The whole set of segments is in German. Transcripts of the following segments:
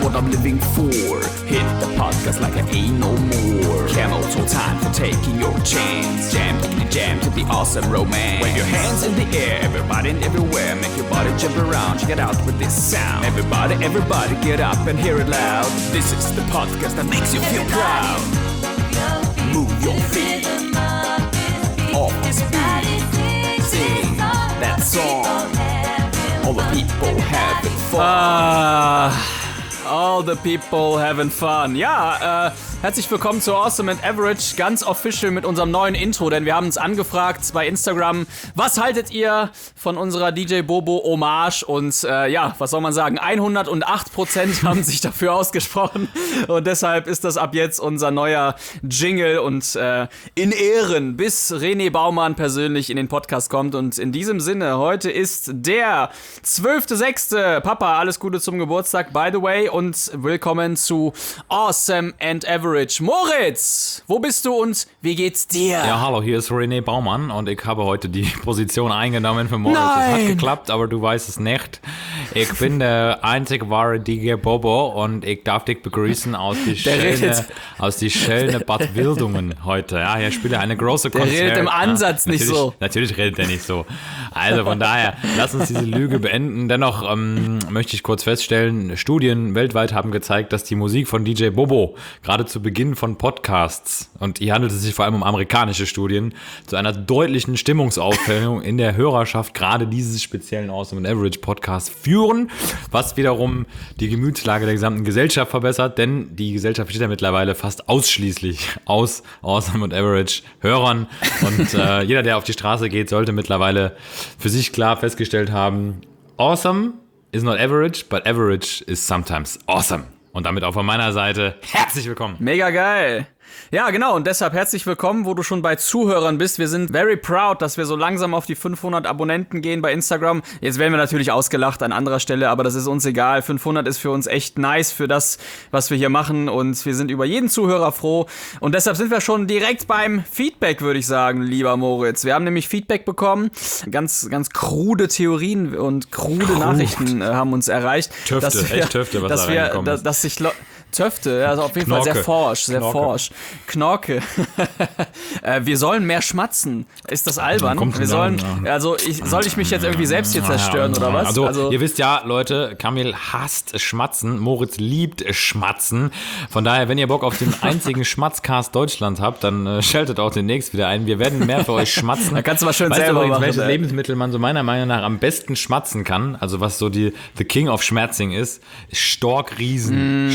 what I'm living for. Hit the podcast like I ain't no more. Camel toe time for taking your chance. Jam to the awesome romance. Wave your hands in the air, everybody and everywhere. Make your body jump around, check it out with this sound. Everybody get up and hear it loud. This is the podcast that makes you feel proud. Move your feet off this beat. Sing that song. All the people having fun. All the people having fun. Ja, herzlich willkommen zu Awesome and Average, ganz official mit unserem neuen Intro, denn wir haben uns angefragt bei Instagram, was haltet ihr von unserer DJ Bobo Hommage? Und ja, was soll man sagen, 108% haben sich dafür ausgesprochen und deshalb ist das ab jetzt unser neuer Jingle und in Ehren, bis René Baumann persönlich in den Podcast kommt. Und in diesem Sinne, heute ist der 12.06. Papa, alles Gute zum Geburtstag, by the way, und willkommen zu Awesome and Average. Moritz, wo bist du und wie geht's dir? Ja, hallo, hier ist René Baumann und ich habe heute die Position eingenommen für Moritz. Es hat geklappt, aber du weißt es nicht. Ich bin der einzig wahre DJ Bobo und ich darf dich begrüßen aus die schöne Bad Wildungen heute. Ja, hier spielt er eine große Konzert. Der redet im Ansatz nicht so. Natürlich redet er nicht so. Also von daher, lass uns diese Lüge beenden. Dennoch möchte ich kurz feststellen, Studien weltweit haben gezeigt, dass die Musik von DJ Bobo gerade zu Beginn von Podcasts, und hier handelt es sich vor allem um amerikanische Studien, zu einer deutlichen Stimmungsaufhellung in der Hörerschaft gerade dieses speziellen Awesome and Average Podcasts führen, was wiederum die Gemütslage der gesamten Gesellschaft verbessert, denn die Gesellschaft besteht ja mittlerweile fast ausschließlich aus Awesome and Average Hörern und jeder, der auf die Straße geht, sollte mittlerweile für sich klar festgestellt haben, awesome is not average, but average is sometimes awesome. Und damit auch von meiner Seite herzlich willkommen. Mega geil. Ja, genau, und deshalb herzlich willkommen, wo du schon bei Zuhörern bist. Wir sind very proud, dass wir so langsam auf die 500 Abonnenten gehen bei Instagram. Jetzt werden wir natürlich ausgelacht an anderer Stelle, aber das ist uns egal. 500 ist für uns echt nice für das, was wir hier machen, und wir sind über jeden Zuhörer froh. Und deshalb sind wir schon direkt beim Feedback, würde ich sagen, lieber Moritz. Wir haben nämlich Feedback bekommen, ganz krude Theorien und krude Nachrichten haben uns erreicht. Töfte, was da reingekommen ist. Dass sich Töfte, also auf jeden Fall sehr forsch. Knorke. Wir sollen mehr schmatzen. Ist das albern? Soll ich mich jetzt irgendwie selbst hier zerstören oder was? Also, ihr wisst ja, Leute, Kamil hasst Schmatzen, Moritz liebt Schmatzen. Von daher, wenn ihr Bock auf den einzigen Schmatzcast Deutschlands habt, dann schaltet auch demnächst wieder ein. Wir werden mehr für euch schmatzen. Da kannst du mal schön selber machen. Welches Lebensmittel man so meiner Meinung nach am besten schmatzen kann, also was so the King of Schmatzing ist Storkriesen.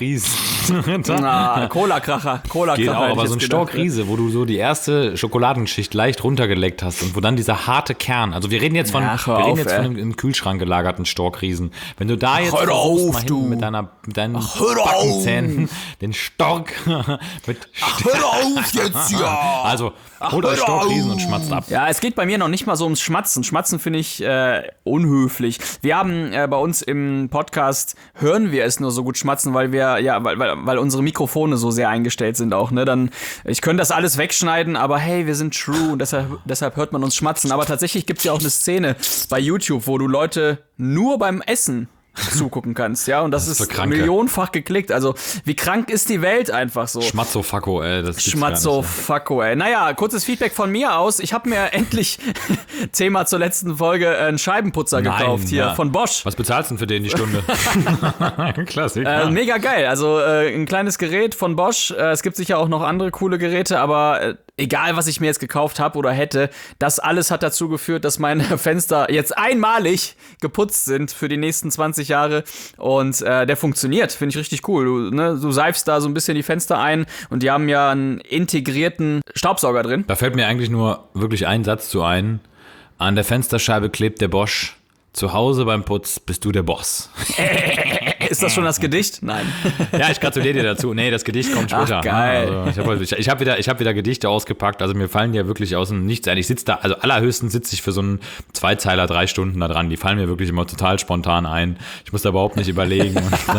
Cola-Kracher. Geht auch, aber so ein Storkriese, wo du so die erste Schokoladenschicht leicht runtergeleckt hast und wo dann dieser harte Kern, also wir reden jetzt von einem im Kühlschrank gelagerten Storkriesen. Wenn du da jetzt versuchst, mit deinen Backenzähnen den Stork mit hör auf jetzt, ja! Also, holt euch Storkriesen und schmatzt ab. Ja, es geht bei mir noch nicht mal so ums Schmatzen. Schmatzen finde ich unhöflich. Wir haben bei uns im Podcast, hören wir es nur so gut schmatzen, weil unsere Mikrofone so sehr eingestellt sind auch, ne? Ich könnte das alles wegschneiden, aber hey, wir sind true und deshalb hört man uns schmatzen. Aber tatsächlich gibt es ja auch eine Szene bei YouTube, wo du Leute nur beim Essen zugucken kannst, ja, und das ist millionenfach geklickt, also wie krank ist die Welt einfach so. Schmatzofacko, ey. Schmatzofacko, ey. Naja, kurzes Feedback von mir aus, ich habe mir endlich, Thema zur letzten Folge, einen Scheibenputzer gekauft hier von Bosch. Was bezahlst du denn für den die Stunde? Klassiker. Mega geil, also ein kleines Gerät von Bosch, es gibt sicher auch noch andere coole Geräte, aber egal, was ich mir jetzt gekauft habe oder hätte, das alles hat dazu geführt, dass meine Fenster jetzt einmalig geputzt sind für die nächsten 20 Jahre und der funktioniert, finde ich richtig cool. Du seifst da so ein bisschen die Fenster ein und die haben ja einen integrierten Staubsauger drin. Da fällt mir eigentlich nur wirklich ein Satz zu ein. An der Fensterscheibe klebt der Bosch. Zu Hause beim Putz bist du der Boss. Ist das schon das Gedicht? Nein. Ja, ich gratuliere dir dazu. Nee, das Gedicht kommt später. Ach, geil. Also ich hab wieder Gedichte ausgepackt. Also mir fallen die ja wirklich aus dem Nichts ein. Ich sitze da, also allerhöchstens sitze ich für so einen Zweizeiler 3 Stunden da dran. Die fallen mir wirklich immer total spontan ein. Ich muss da überhaupt nicht überlegen.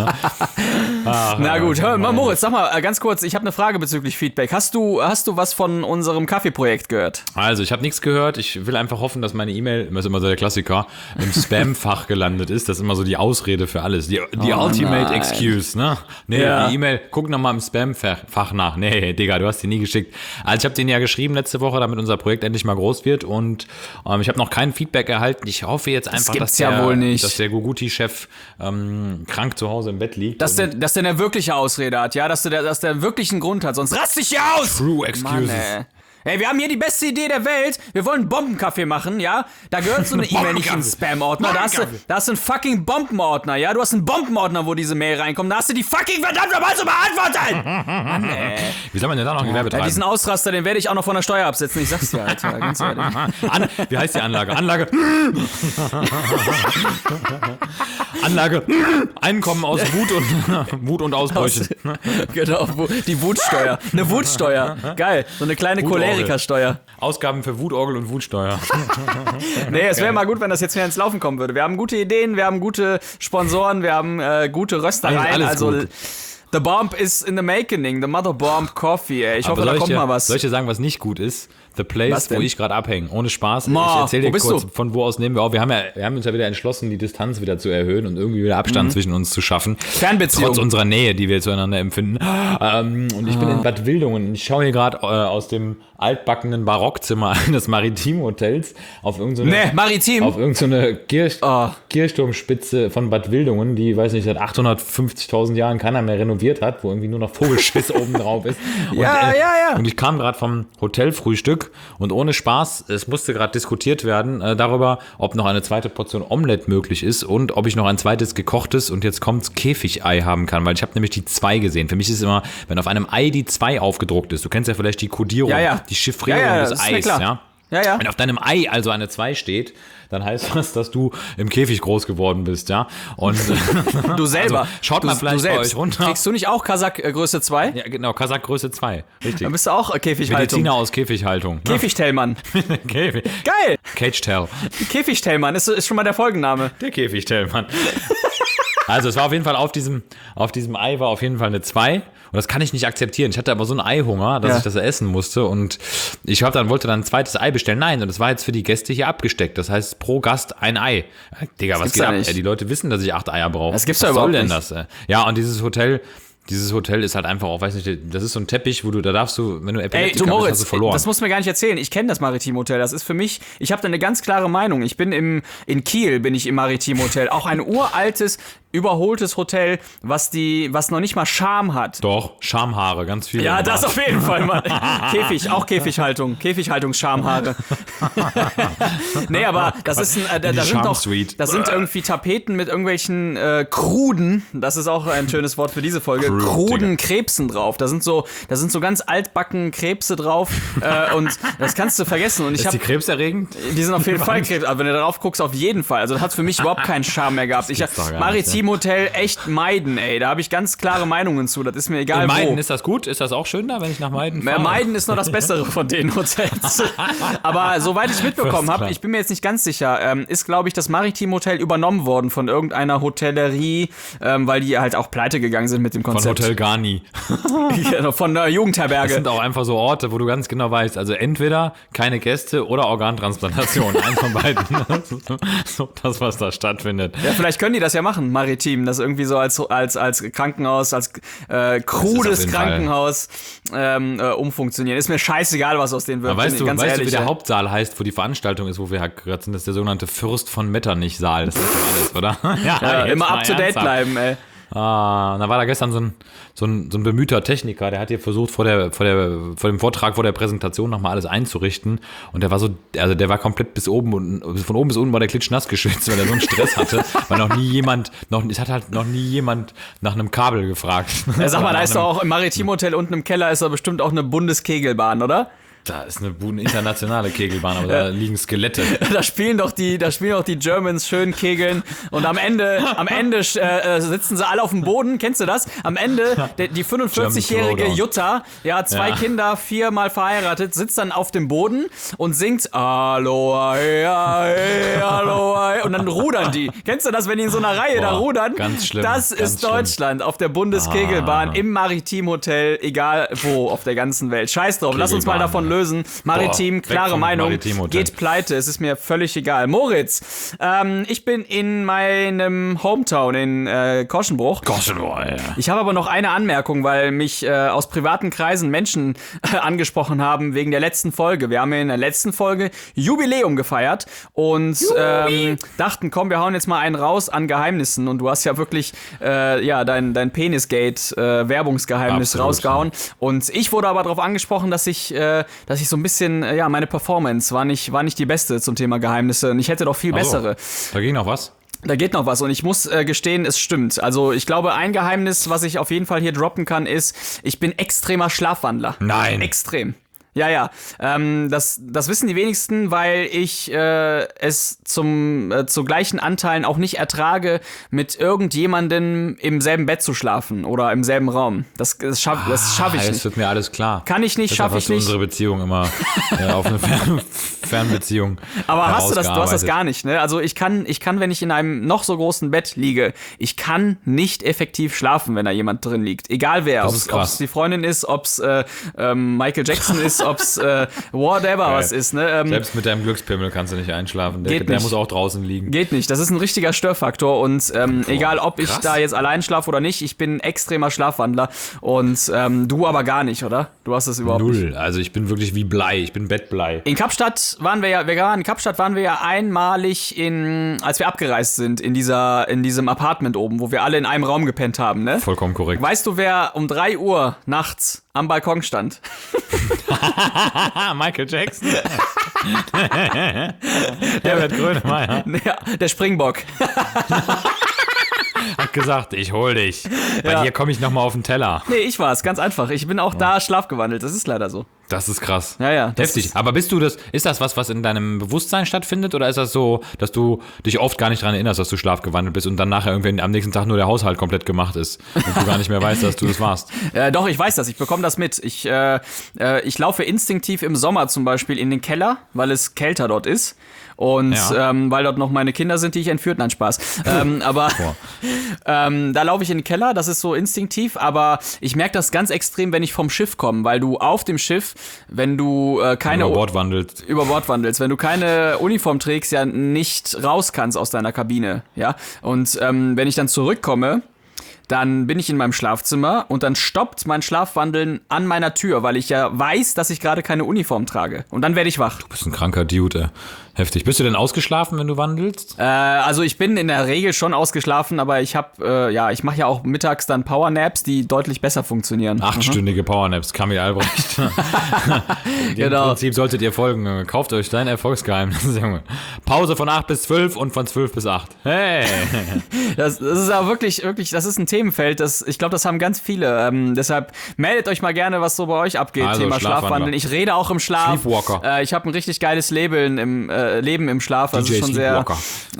Na gut, hör mal, Moritz, sag mal ganz kurz, ich habe eine Frage bezüglich Feedback. Hast du was von unserem Kaffeeprojekt gehört? Also, ich habe nichts gehört. Ich will einfach hoffen, dass meine E-Mail, das ist immer so der Klassiker, im Spam-Fach gelandet ist. Das ist immer so die Ausrede für alles. Die Ultimate Excuse, ne? Nee, Ja. die E-Mail, guck nochmal im Spam-Fach nach. Nee, Digga, du hast die nie geschickt. Also ich habe den ja geschrieben letzte Woche, damit unser Projekt endlich mal groß wird und ich habe noch kein Feedback erhalten. Ich hoffe jetzt einfach, gibt's ja wohl nicht. dass der Guguti-Chef krank zu Hause im Bett liegt. Dass der eine wirkliche Ausrede hat, ja? Dass der wirklich einen Grund hat, sonst rast dich ja aus! True Excuses. Mann, ey, wir haben hier die beste Idee der Welt. Wir wollen einen Bombenkaffee machen, ja? Da gehört so eine E-Mail nicht in den Spam-Ordner. Da hast du einen fucking Bombenordner, ja? Du hast einen Bombenordner, wo diese Mail reinkommt. Da hast du die fucking verdammt nochmal zu beantworten! Mann, ey. Wie soll man denn da noch ein Gewerbe Ja, betreiben? diesen Ausraster, den werde ich auch noch von der Steuer absetzen. Ich sag's dir, Alter, ganz ehrlich. Wie heißt die Anlage? Anlage. Einkommen aus Wut und Ausbrüchen. Genau, die Wutsteuer. Eine Wutsteuer. Geil. So eine kleine Wutorgel. Cholerikersteuer. Ausgaben für Wutorgel und Wutsteuer. Nee, es wäre mal gut, wenn das jetzt mehr ins Laufen kommen würde. Wir haben gute Ideen, wir haben gute Sponsoren, wir haben gute Röstereien. Alles Also gut. The Bomb is in the making. The Mother Bomb Coffee, ey. Ich hoffe, Aber da kommt mal was. Soll ich dir sagen, was nicht gut ist? The Was Place, denn? wo ich gerade abhänge. Ohne Spaß. Ma, Ich erzähle wo dir bist kurz, du? von wo aus nehmen wir auf. Wir haben uns ja wieder entschlossen, die Distanz wieder zu erhöhen und irgendwie wieder Abstand zwischen uns zu schaffen. Fernbeziehung. Trotz unserer Nähe, die wir zueinander empfinden. Und ich bin in Bad Wildungen und ich schaue hier gerade aus dem altbackenen Barockzimmer eines Maritim-Hotels auf irgendeine Maritim. auf irgendeine Kirchturmspitze von Bad Wildungen, die, weiß nicht, seit 850.000 Jahren keiner mehr renoviert hat, wo irgendwie nur noch Vogelschiss oben drauf ist. Und, Ja. Und ich kam gerade vom Hotelfrühstück und ohne Spaß, es musste gerade diskutiert werden darüber, ob noch eine zweite Portion Omelette möglich ist und ob ich noch ein zweites gekochtes und jetzt kommt's Käfigei haben kann, weil ich habe nämlich die 2 gesehen. Für mich ist immer, wenn auf einem Ei die 2 aufgedruckt ist, du kennst ja vielleicht die Kodierung, die Chiffrierung des das ist mir Eis, klar. ja? Ja. Wenn auf deinem Ei also eine 2 steht, dann heißt das, dass du im Käfig groß geworden bist, ja? Und Du selber. Also, schaut mal vielleicht bei euch runter. Kriegst du nicht auch Kasach Größe 2? Ja, genau, Kasach Größe 2. Richtig. Dann bist du auch Käfighaltung. Mediziner aus Käfighaltung. Ne? Käfigtellmann. Käfig. Geil. Cage-Tail. Käfigtellmann ist schon mal der Folgenname. Der Käfigtellmann. Also es war auf jeden Fall auf diesem Ei war auf jeden Fall eine 2 und das kann ich nicht akzeptieren. Ich hatte aber so einen Eihunger, dass ich das essen musste und ich wollte dann ein zweites Ei bestellen. Nein, und das war jetzt für die Gäste hier abgesteckt. Das heißt pro Gast ein Ei. Digga, was geht ja ab? nicht. Die Leute wissen, dass ich 8 Eier brauche. Das gibt's was ja überhaupt soll denn nicht. das? Ja, und dieses Hotel ist halt einfach auch, weiß nicht, das ist so ein Teppich, wo da darfst du, wenn du Ey, Epileptiker du bist, Moritz, hast du verloren. das musst du mir gar nicht erzählen. Ich kenne das Maritim-Hotel. Das ist für mich, ich habe da eine ganz klare Meinung. Ich bin in Kiel, bin ich im Maritim-Hotel. Auch ein uraltes, überholtes Hotel, was noch nicht mal Charme hat. Doch, Schamhaare, ganz viele. Ja, im das Bad. auf jeden Fall mal. Käfighaltungs-Schamhaare. Nee, aber das ist das sind irgendwie Tapeten mit irgendwelchen kruden, das ist auch ein schönes Wort für diese Folge, kruden Krebsen drauf. Da sind so ganz altbacken Krebse drauf und das kannst du vergessen. Und Ist die krebserregend? die sind auf jeden Fall Krebs, aber wenn du darauf guckst, auf jeden Fall. Also das hat für mich überhaupt keinen Charme mehr gehabt. Ich gibt's doch gar nicht, Maritim-Hotel echt meiden, ey. Da habe ich ganz klare Meinungen zu. Das ist mir egal In Meiden, wo. ist das gut? Ist das auch schön da, wenn ich nach Meiden fahre? Meiden ist noch das Bessere von den Hotels. Aber soweit ich mitbekommen habe, ich bin mir jetzt nicht ganz sicher, ist, glaube ich, das Maritim-Hotel übernommen worden von irgendeiner Hotellerie, weil die halt auch pleite gegangen sind mit dem Von Konzept. Hotel Garni. Genau, von der Das Jugendherberge. sind auch einfach so Orte, wo du ganz genau weißt, also entweder keine Gäste oder Organtransplantation. Eins von beiden. So das, was da stattfindet. Ja, vielleicht können die das ja machen, Maritim, das irgendwie so als Krankenhaus, als krudes jeden Krankenhaus umfunktionieren. Ist mir scheißegal, was aus denen wird. Aber weißt du, ganz wie ehrlich, der ja. Hauptsaal heißt, wo die Veranstaltung ist, wo wir gerade sind? Das ist der sogenannte Fürst von Metternich-Saal. Das ist doch alles, oder? Ja, jetzt immer mal up to date ernsthaft. bleiben, ey. Da war da gestern so ein bemühter Techniker, der hat hier versucht, vor dem Vortrag, vor der Präsentation nochmal alles einzurichten. Und der war komplett von oben bis unten war der klitschnass geschwitzt, weil er so einen Stress hatte, weil noch nie jemand nach einem Kabel gefragt. Ja, sag mal, da ist doch auch im Maritim-Hotel unten im Keller ist doch bestimmt auch eine Bundeskegelbahn, oder? Da ist eine internationale Kegelbahn, aber da liegen Skelette. Da spielen doch die Germans schön kegeln und am Ende sitzen sie alle auf dem Boden, kennst du das? Am Ende, die 45-jährige German Jutta, ja, 2 Kinder, 4-mal verheiratet, sitzt dann auf dem Boden und singt Aloha, Aloha, und dann rudern die. Kennst du das, wenn die in so einer Reihe da rudern? Ganz schlimm. Das ist Deutschland auf der Bundeskegelbahn im Maritim-Hotel, egal wo auf der ganzen Welt. Scheiß drauf, lass uns mal davon lösen. lösen. Maritim, klare Meinung, geht pleite, es ist mir völlig egal. Moritz, ich bin in meinem Hometown in Koschenbruch. Ja. Ich habe aber noch eine Anmerkung, weil mich aus privaten Kreisen Menschen angesprochen haben wegen der letzten Folge. Wir haben in der letzten Folge Jubiläum gefeiert und dachten, komm, wir hauen jetzt mal einen raus an Geheimnissen. Und du hast ja wirklich dein Penisgate-Werbungsgeheimnis rausgehauen. Und ich wurde aber darauf angesprochen, dass ich so ein bisschen, meine Performance war nicht die beste zum Thema Geheimnisse. Und ich hätte doch viel bessere. Da ging noch was? Da geht noch was und ich muss gestehen, es stimmt. Also ich glaube, ein Geheimnis, was ich auf jeden Fall hier droppen kann, ist, ich bin extremer Schlafwandler. Nein. Extrem. Ja. Das wissen die wenigsten, weil ich es zu gleichen Anteilen auch nicht ertrage, mit irgendjemandem im selben Bett zu schlafen oder im selben Raum. Das schaffe ich nicht. Das wird mir alles klar. Kann ich nicht, schaffe ich nicht. Unsere Beziehung immer auf eine Fernbeziehung. Aber du hast das gar nicht, ne? Also ich kann, wenn ich in einem noch so großen Bett liege, ich kann nicht effektiv schlafen, wenn da jemand drin liegt. Egal wer, ob es die Freundin ist, ob es Michael Jackson ist, ob es whatever was ist. Ne? Selbst mit deinem Glückspimmel kannst du nicht einschlafen. Der muss auch draußen liegen. Geht nicht. Das ist ein richtiger Störfaktor. Und egal, ob ich da jetzt allein schlafe oder nicht, ich bin ein extremer Schlafwandler. Und du aber gar nicht, oder? Du hast das überhaupt nicht. Null. Also ich bin wirklich wie Blei. Ich bin Bettblei. In Kapstadt waren wir ja einmalig als wir abgereist sind in diesem Apartment oben, wo wir alle in einem Raum gepennt haben, ne? Vollkommen korrekt. Weißt du, wer um 3 Uhr nachts am Balkon stand? Michael Jackson. Herbert Grönemeyer. Ja, der Springbock. Hat gesagt, ich hol dich. Bei dir komme ich nochmal auf den Teller. Nee, ich war's, ganz einfach. Ich bin auch da schlafgewandelt, das ist leider so. Das ist krass. Ja. Heftig. Aber ist das was in deinem Bewusstsein stattfindet? Oder ist das so, dass du dich oft gar nicht daran erinnerst, dass du schlafgewandelt bist und dann nachher irgendwie am nächsten Tag nur der Haushalt komplett gemacht ist und du gar nicht mehr weißt, dass du das warst? Doch, ich weiß das. Ich bekomme das mit. Ich laufe instinktiv im Sommer zum Beispiel in den Keller, weil es kälter dort ist. Und weil dort noch meine Kinder sind, die ich entführt. Nein, Spaß. Aber da laufe ich in den Keller, das ist so instinktiv. Aber ich merke das ganz extrem, wenn ich vom Schiff komme, weil du auf dem Schiff, wenn du über Bord wandelst, wenn du keine Uniform trägst, ja nicht raus kannst aus deiner Kabine. Ja. Und wenn ich dann zurückkomme, dann bin ich in meinem Schlafzimmer und dann stoppt mein Schlafwandeln an meiner Tür, weil ich ja weiß, dass ich gerade keine Uniform trage. Und dann werde ich wach. Du bist ein kranker Dude, ey. Heftig. Bist du denn ausgeschlafen, wenn du wandelst? Also ich bin in der Regel schon ausgeschlafen, aber ich mache ja auch mittags dann Powernaps, die deutlich besser funktionieren. 8-stündige Powernaps, Kamil Albrecht. Im Prinzip solltet ihr folgen. Kauft euch dein Erfolgsgeheimnis, Junge. Pause von 8 bis 12 und von 12 bis 8. Hey! Das ist aber wirklich, das ist ein Themenfeld, ich glaube, das haben ganz viele. Deshalb meldet euch mal gerne, was so bei euch abgeht, also, Thema Schlafwandeln. Ich rede auch im Schlaf. Sleepwalker. Ich habe ein richtig geiles Leben im Schlaf. Also DJ schon Sleepwalker.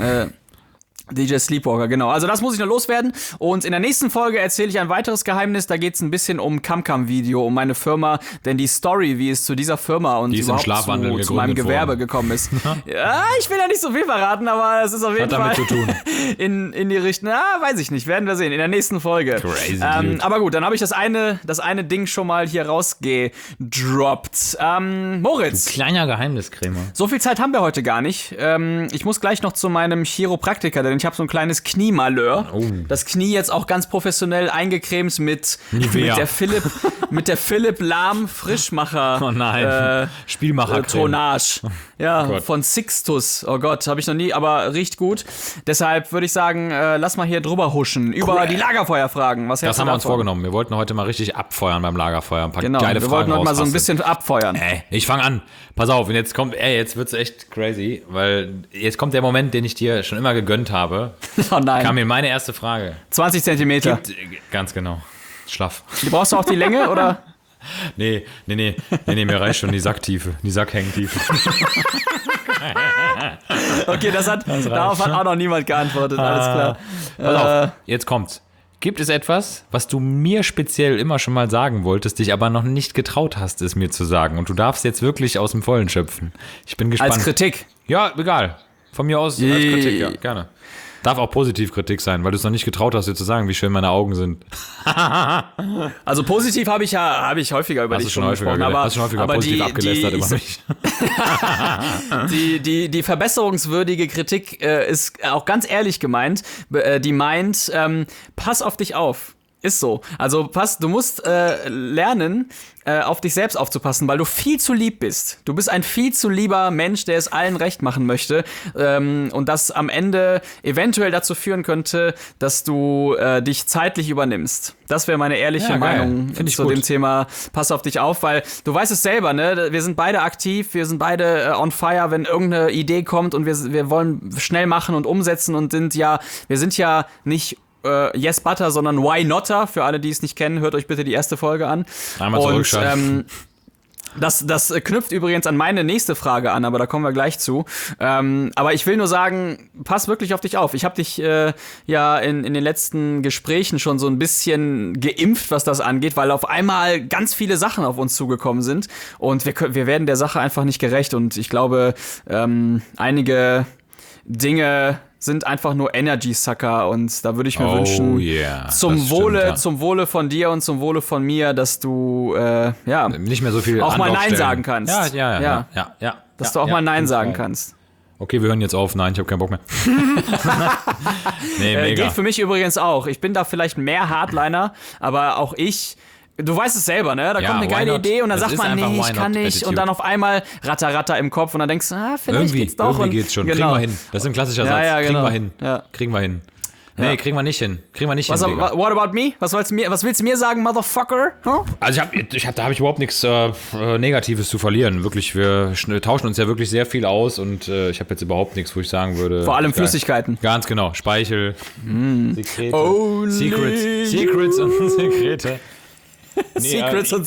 DJ Sleepwalker, genau. Also das muss ich noch loswerden. Und in der nächsten Folge erzähle ich ein weiteres Geheimnis. Da geht es ein bisschen um CamCam-Video, um meine Firma. Denn die Story, wie es zu dieser Firma und überhaupt zu meinem Gewerbe gekommen ist. Ja, ich will ja nicht so viel verraten, aber es ist auf jeden Fall zu tun. in die Richtung. Weiß ich nicht. Werden wir sehen. In der nächsten Folge. Crazy. Aber gut, dann habe ich das eine Ding schon mal hier rausgedroppt. Moritz. Du kleiner Geheimniskrämer. So viel Zeit haben wir heute gar nicht. Ich muss gleich noch zu meinem Chiropraktiker, denn ich habe so ein kleines Kniemalheur. Oh. Das Knie jetzt auch ganz professionell eingecremt mit der Philipp Lahm Frischmacher. Oh nein. Spielmacher Tonage. Ja, von Sixtus. Oh Gott, habe ich noch nie, aber riecht gut. Deshalb würde ich sagen, lass mal hier drüber huschen. Über die Lagerfeuerfragen. Was das haben wir uns vorgenommen. Wir wollten heute mal richtig abfeuern beim Lagerfeuer. Ein paar geile Fragen. Wir wollten heute mal so ein bisschen abfeuern. Ich fange an. Pass auf, und jetzt wird's echt crazy, weil jetzt kommt der Moment, den ich dir schon immer gegönnt habe. Oh nein. Kam mir meine erste Frage. 20 Zentimeter. Ganz genau. Schlaff. Brauchst du auch die Länge, oder? Nee, mir reicht schon die Sacktiefe, die Sackhängtiefe. Okay, darauf hat auch noch niemand geantwortet, alles klar. Pass auf, jetzt kommt's. Gibt es etwas, was du mir speziell immer schon mal sagen wolltest, dich aber noch nicht getraut hast, es mir zu sagen? Und du darfst jetzt wirklich aus dem Vollen schöpfen. Ich bin gespannt. Als Kritik? Ja, egal. Von mir aus als Kritik, ja, gerne. Darf auch Positivkritik sein, weil du es noch nicht getraut hast, dir zu sagen, wie schön meine Augen sind. Also positiv habe ich häufiger über dich schon gesprochen. Hast du schon häufiger positiv abgelästert über mich. Die verbesserungswürdige Kritik ist auch ganz ehrlich gemeint. Die meint, pass auf dich auf. Ist so. Also du musst lernen, auf dich selbst aufzupassen, weil du viel zu lieb bist. Du bist ein viel zu lieber Mensch, der es allen recht machen möchte und das am Ende eventuell dazu führen könnte, dass du dich zeitlich übernimmst. Das wäre meine ehrliche Meinung zu dem Thema pass auf dich auf, weil du weißt es selber, ne? Wir sind beide aktiv, wir sind beide on fire, wenn irgendeine Idee kommt und wir wollen schnell machen und umsetzen und wir sind ja nicht Yes Butter, sondern Why Notter. Für alle, die es nicht kennen, hört euch bitte die erste Folge an. Einmal zurückschalten. Das knüpft übrigens an meine nächste Frage an, aber da kommen wir gleich zu. Aber ich will nur sagen, pass wirklich auf dich auf. Ich habe dich ja in den letzten Gesprächen schon so ein bisschen geimpft, was das angeht, weil auf einmal ganz viele Sachen auf uns zugekommen sind und wir werden der Sache einfach nicht gerecht und ich glaube, einige Dinge sind einfach nur Energy-Sucker und da würde ich mir wünschen, zum Wohle von dir und zum Wohle von mir, dass du nicht mehr so viel auch mal Nein sagen kannst. Ja. Dass du auch mal Nein sagen kannst. Okay, wir hören jetzt auf. Nein, ich habe keinen Bock mehr. Nee, mega. Geht für mich übrigens auch. Ich bin da vielleicht mehr Hardliner, aber auch ich. Du weißt es selber, ne? Da kommt eine geile Idee und dann sagt man, nee, ich kann nicht. Attitude. Und dann auf einmal ratter im Kopf und dann denkst du, vielleicht geht's doch. Irgendwie geht's schon. Genau. Kriegen wir hin. Das ist ein klassischer Satz. Ja, genau. Kriegen wir hin. Nee, kriegen wir nicht hin. What about me? Was willst du mir sagen, Motherfucker? Huh? Also da habe ich überhaupt nichts Negatives zu verlieren. Wirklich, wir tauschen uns ja wirklich sehr viel aus und ich habe jetzt überhaupt nichts, wo ich sagen würde. Vor allem Flüssigkeiten. Ganz genau. Speichel, Sekrete, Secrets und Sekrete. Secrets and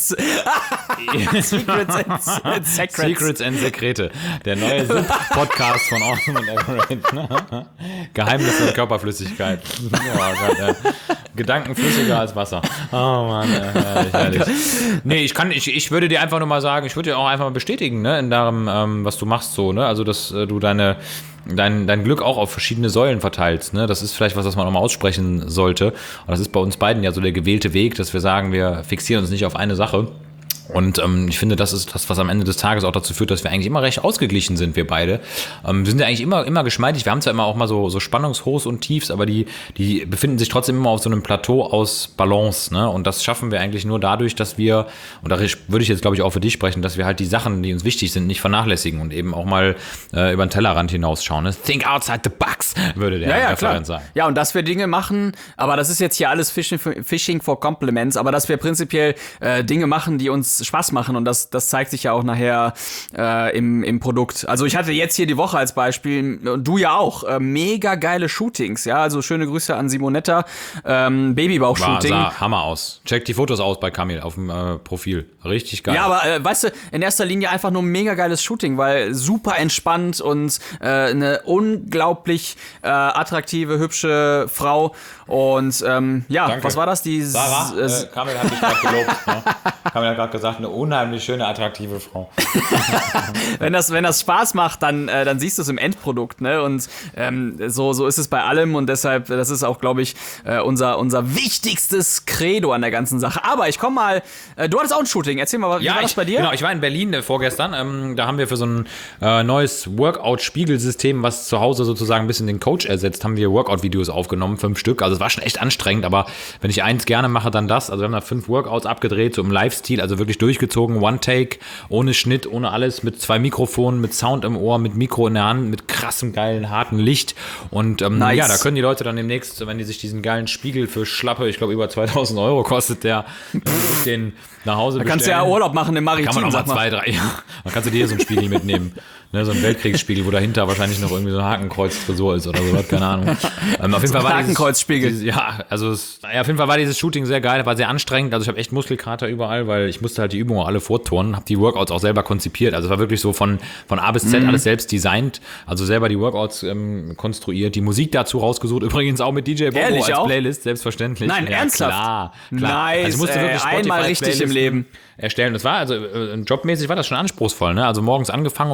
Sekrete. Der neue Podcast von Awesome and Everett. Geheimnisse und Körperflüssigkeit. Oh Gott, Gedanken flüssiger als Wasser. Oh Mann, herrlich. Nee, ich würde dir einfach nur mal sagen, ich würde dir auch einfach mal bestätigen, ne, in darum, was du machst so, ne? Also, dass du dein Glück auch auf verschiedene Säulen verteilst. Ne? Das ist vielleicht was man auch mal aussprechen sollte. Und das ist bei uns beiden ja so der gewählte Weg, dass wir sagen, wir fixieren uns nicht auf eine Sache. Und ich finde, das ist das, was am Ende des Tages auch dazu führt, dass wir eigentlich immer recht ausgeglichen sind, wir beide. Wir sind ja eigentlich immer geschmeidig. Wir haben zwar immer auch mal so Spannungshochs und Tiefs, aber die befinden sich trotzdem immer auf so einem Plateau aus Balance. Ne? Und das schaffen wir eigentlich nur dadurch, dass wir, und da würde ich jetzt, glaube ich, auch für dich sprechen, dass wir halt die Sachen, die uns wichtig sind, nicht vernachlässigen und eben auch mal über den Tellerrand hinausschauen. Ne? Think outside the box, würde der Referent sagen. Ja, und dass wir Dinge machen, aber das ist jetzt hier alles Fishing for Compliments, aber dass wir prinzipiell Dinge machen, die uns Spaß machen und das zeigt sich ja auch nachher im Produkt. Also ich hatte jetzt hier die Woche als Beispiel, du ja auch, mega geile Shootings, ja, also schöne Grüße an Simonetta, Babybauch-Shooting. Sah Hammer aus. Check die Fotos aus bei Kamil auf dem Profil. Richtig geil. Ja, aber weißt du, in erster Linie einfach nur ein mega geiles Shooting, weil super entspannt und eine unglaublich attraktive, hübsche Frau und Danke. Was war das? Die Sarah, Kamil hat dich gerade gelobt. Ne? Kamil hat gerade gesagt, eine unheimlich schöne, attraktive Frau. Wenn das Spaß macht, dann siehst du es im Endprodukt, ne? Und so ist es bei allem und deshalb, das ist auch, glaube ich, unser wichtigstes Credo an der ganzen Sache. Aber ich komme mal, du hattest auch ein Shooting, erzähl mal, wie war das bei dir? Genau, ich war in Berlin vorgestern, da haben wir für so ein neues Workout-Spiegelsystem, was zu Hause sozusagen ein bisschen den Coach ersetzt, haben wir Workout-Videos aufgenommen, 5 Stück, also es war schon echt anstrengend, aber wenn ich eins gerne mache, dann das, also wir haben da 5 Workouts abgedreht, so im Livestil, also wirklich durchgezogen, One-Take, ohne Schnitt, ohne alles, mit 2 Mikrofonen, mit Sound im Ohr, mit Mikro in der Hand, mit krassem, geilen, harten Licht und nice. Ja, da können die Leute dann demnächst, wenn die sich diesen geilen Spiegel für schlappe, ich glaube über 2000 € kostet der, den nach Hause bestellen. Da kannst du ja Urlaub machen im Maritim, kann man auch mal 2, 3, ja. Dann kannst du dir so einen Spiegel mitnehmen. Ne, so ein Weltkriegsspiegel, wo dahinter wahrscheinlich noch irgendwie so ein Hakenkreuz-Tresor ist oder sowas, keine Ahnung. Auf jeden Fall war Hakenkreuzspiegel. Auf jeden Fall war dieses Shooting sehr geil, war sehr anstrengend, also ich habe echt Muskelkater überall, weil ich musste halt die Übungen alle vorturnen, habe die Workouts auch selber konzipiert, also es war wirklich so von A bis Z alles selbst designt, also selber die Workouts konstruiert, die Musik dazu rausgesucht, übrigens auch mit DJ Bobo Ehrlich, als auch? Playlist, selbstverständlich. Nein, ja, ernsthaft? Klar. Nice, also ich musste wirklich einmal richtig im Leben erstellen. Das war, also jobmäßig war das schon anspruchsvoll, ne? Also morgens angefangen um 8 und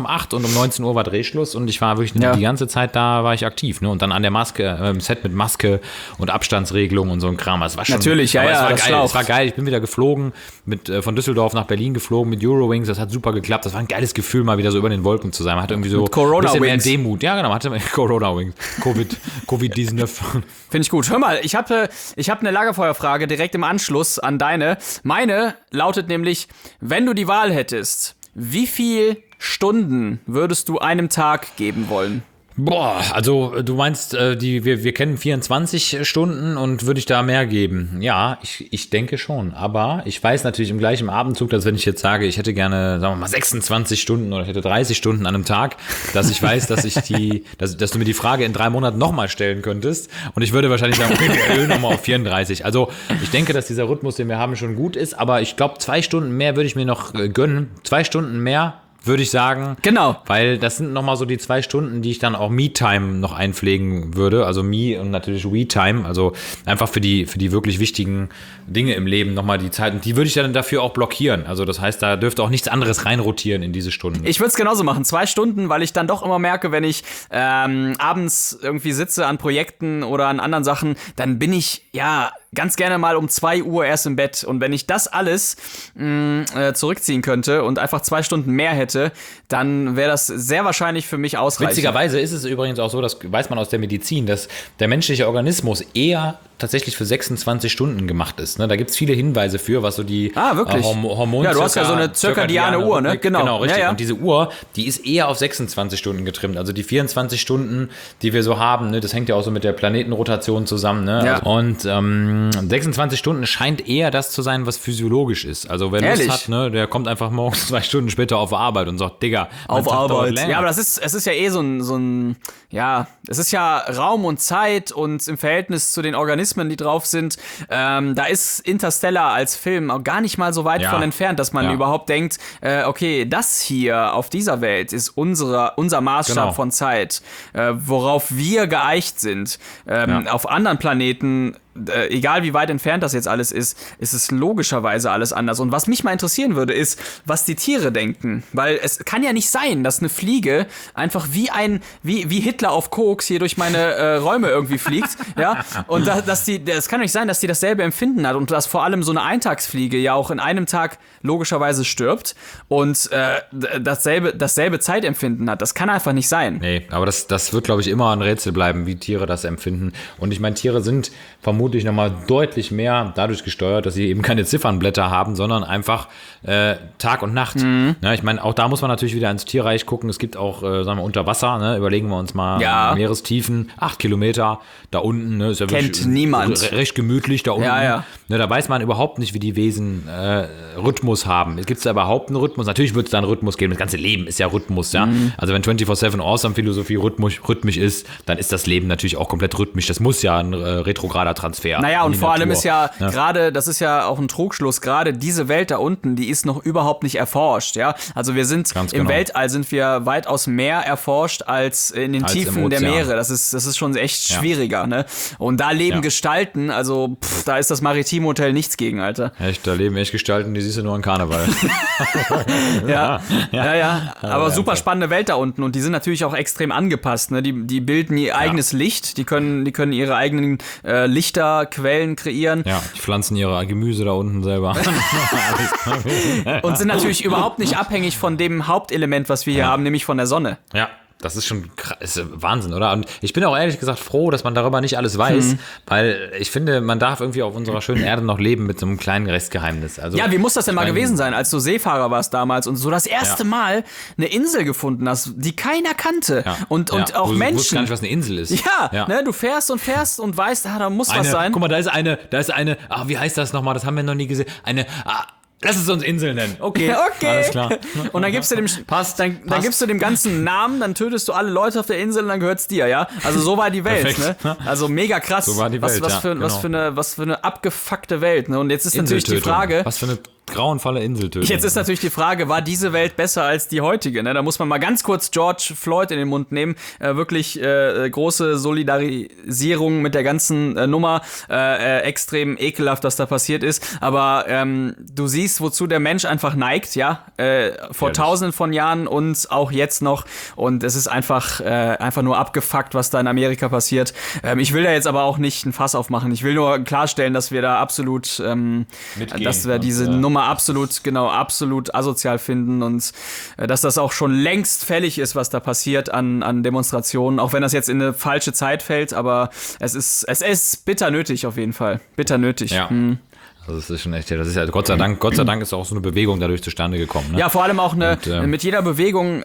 und um 19 Uhr war Drehschluss und ich war wirklich die ganze Zeit da, war ich aktiv. Ne? Und dann an der Maske, Set mit Maske und Abstandsregelung und so ein Kram. Das war schon, natürlich, ja, es war das geil. Es war geil. Ich bin wieder geflogen, von Düsseldorf nach Berlin geflogen mit Eurowings. Das hat super geklappt. Das war ein geiles Gefühl, mal wieder so über den Wolken zu sein. Man hatte irgendwie so ein bisschen mehr Demut. Ja, genau, man hatte Corona-Wings. Covid-19. Finde ich gut. Hör mal, ich hab eine Lagerfeuerfrage direkt im Anschluss an deine. Meine lautet nämlich, wenn du die Wahl hättest, wie viel Stunden würdest du einem Tag geben wollen? Boah, also du meinst, wir kennen 24 Stunden und würde ich da mehr geben? Ja, ich denke schon. Aber ich weiß natürlich im gleichen Abendzug, dass wenn ich jetzt sage, ich hätte gerne, sagen wir mal, 26 Stunden oder ich hätte 30 Stunden an einem Tag, dass ich weiß, dass du mir die Frage in 3 Monaten nochmal stellen könntest. Und ich würde wahrscheinlich sagen, okay, wir erhöhen nochmal auf 34. Also ich denke, dass dieser Rhythmus, den wir haben, schon gut ist. Aber ich glaube, 2 Stunden mehr würde ich mir noch gönnen. 2 Stunden mehr würde ich sagen. Genau. Weil das sind nochmal so die 2 Stunden, die ich dann auch Me-Time noch einpflegen würde. Also Me und natürlich We-Time. Also einfach für die wirklich wichtigen Dinge im Leben nochmal die Zeit. Und die würde ich dann dafür auch blockieren. Also das heißt, da dürfte auch nichts anderes reinrotieren in diese Stunden. Ich würde es genauso machen. 2 Stunden, weil ich dann doch immer merke, wenn ich abends irgendwie sitze an Projekten oder an anderen Sachen, dann bin ich, ganz gerne mal um 2 Uhr erst im Bett. Und wenn ich das alles zurückziehen könnte und einfach 2 Stunden mehr hätte, dann wäre das sehr wahrscheinlich für mich ausreichend. Witzigerweise ist es übrigens auch so, das weiß man aus der Medizin, dass der menschliche Organismus eher tatsächlich für 26 Stunden gemacht ist. Ne? Da gibt es viele Hinweise für, was so die Hormone. Ja, du hast ja so eine zirkadiane Uhr, ne? Genau, richtig. Ja. Und diese Uhr, die ist eher auf 26 Stunden getrimmt. Also die 24 Stunden, die wir so haben, ne? Das hängt ja auch so mit der Planetenrotation zusammen. Ne? Ja. Und 26 Stunden scheint eher das zu sein, was physiologisch ist. Also wer Lust hat, ne, der kommt einfach morgens 2 Stunden später auf Arbeit und sagt, Digga, auf Arbeit. Ja, aber es ist ja eh so ein es ist ja Raum und Zeit und im Verhältnis zu den Organismen, die drauf sind, da ist Interstellar als Film auch gar nicht mal so weit von entfernt, dass man überhaupt denkt, okay, das hier auf dieser Welt ist unser Maßstab von Zeit, worauf wir geeicht sind. Auf anderen Planeten, egal wie weit entfernt das jetzt alles ist es logischerweise alles anders. Und was mich mal interessieren würde, ist, was die Tiere denken. Weil es kann ja nicht sein, dass eine Fliege einfach wie Hitler auf Koks hier durch meine Räume irgendwie fliegt. Ja? Und es kann doch nicht sein, dass die dasselbe Empfinden hat und dass vor allem so eine Eintagsfliege ja auch in einem Tag logischerweise stirbt und dasselbe Zeitempfinden hat. Das kann einfach nicht sein. Nee, aber das wird, glaube ich, immer ein Rätsel bleiben, wie Tiere das empfinden. Und ich meine, Tiere sind vermutlich nochmal deutlich mehr dadurch gesteuert, dass sie eben keine Ziffernblätter haben, sondern einfach Tag und Nacht. Mhm. Ja, ich meine, auch da muss man natürlich wieder ins Tierreich gucken. Es gibt auch, sagen wir, unter Wasser, ne? Überlegen wir uns mal, Meerestiefen, 8 Kilometer da unten. Ne? Ist ja kennt niemand. Recht gemütlich da unten. Ja. Ne, da weiß man überhaupt nicht, wie die Wesen Rhythmus haben. Gibt es da überhaupt einen Rhythmus? Natürlich wird es da einen Rhythmus geben. Das ganze Leben ist ja Rhythmus. Ja? Also wenn 24/7 Awesome-Philosophie rhythmisch ist, dann ist das Leben natürlich auch komplett rhythmisch. Das muss ja ein retrograder Transfer. Naja, und vor allem ist gerade, das ist ja auch ein Trugschluss, gerade diese Welt da unten, die ist noch überhaupt nicht erforscht, ja. Also wir sind im Weltall sind wir weitaus mehr erforscht als in den Tiefen der Meere. Das ist schon echt schwieriger, ne? Und da leben Gestalten, also da ist das Maritimhotel nichts gegen, Alter. Echt, da leben echt Gestalten, die siehst du nur an Karneval. Ja. Aber super spannende Welt da unten und die sind natürlich auch extrem angepasst, ne? Die bilden ihr eigenes Licht, die können ihre eigenen Lichterquellen kreieren. Ja, die pflanzen ihre Gemüse da unten selber. Und sind natürlich überhaupt nicht abhängig von dem Hauptelement, was wir hier haben, nämlich von der Sonne. Ja. Das ist schon ist Wahnsinn, oder? Und ich bin auch ehrlich gesagt froh, dass man darüber nicht alles weiß, weil ich finde, man darf irgendwie auf unserer schönen Erde noch leben mit so einem kleinen Restgeheimnis. Also, ja, wie muss das denn mal gewesen sein, als du Seefahrer warst damals und so das erste Mal eine Insel gefunden hast, die keiner kannte und auch Menschen. Du wusstest gar nicht, was eine Insel ist. Ja. Ne, du fährst und weißt, da muss was sein. Guck mal, da ist eine, wie heißt das nochmal, das haben wir noch nie gesehen, lass es uns Insel nennen. Okay. Alles klar. Und dann gibst du dem ganzen Namen, dann tötest du alle Leute auf der Insel und dann gehört's dir, ja? Also so war die Welt, ne? Also mega krass. So war die Welt, was für eine abgefuckte Welt, ne? Und jetzt ist natürlich die Frage, was für eine grauenvolle Inseltötung. Jetzt ist natürlich die Frage, war diese Welt besser als die heutige? Ne? Da muss man mal ganz kurz George Floyd in den Mund nehmen. Wirklich große Solidarisierung mit der ganzen Nummer. Extrem ekelhaft, was da passiert ist. Aber du siehst, wozu der Mensch einfach neigt, ja? Vor Tausenden von Jahren und auch jetzt noch. Und es ist einfach nur abgefuckt, was da in Amerika passiert. Ich will da jetzt aber auch nicht ein Fass aufmachen. Ich will nur klarstellen, dass wir da absolut, dass wir diese Nummer absolut asozial finden und dass das auch schon längst fällig ist, was da passiert an Demonstrationen, auch wenn das jetzt in eine falsche Zeit fällt, aber es ist bitter nötig auf jeden Fall. Bitter nötig. Ja. Also das ist schon echt, das ist ja Gott sei Dank ist auch so eine Bewegung dadurch zustande gekommen. Ne? Ja, vor allem auch mit jeder Bewegung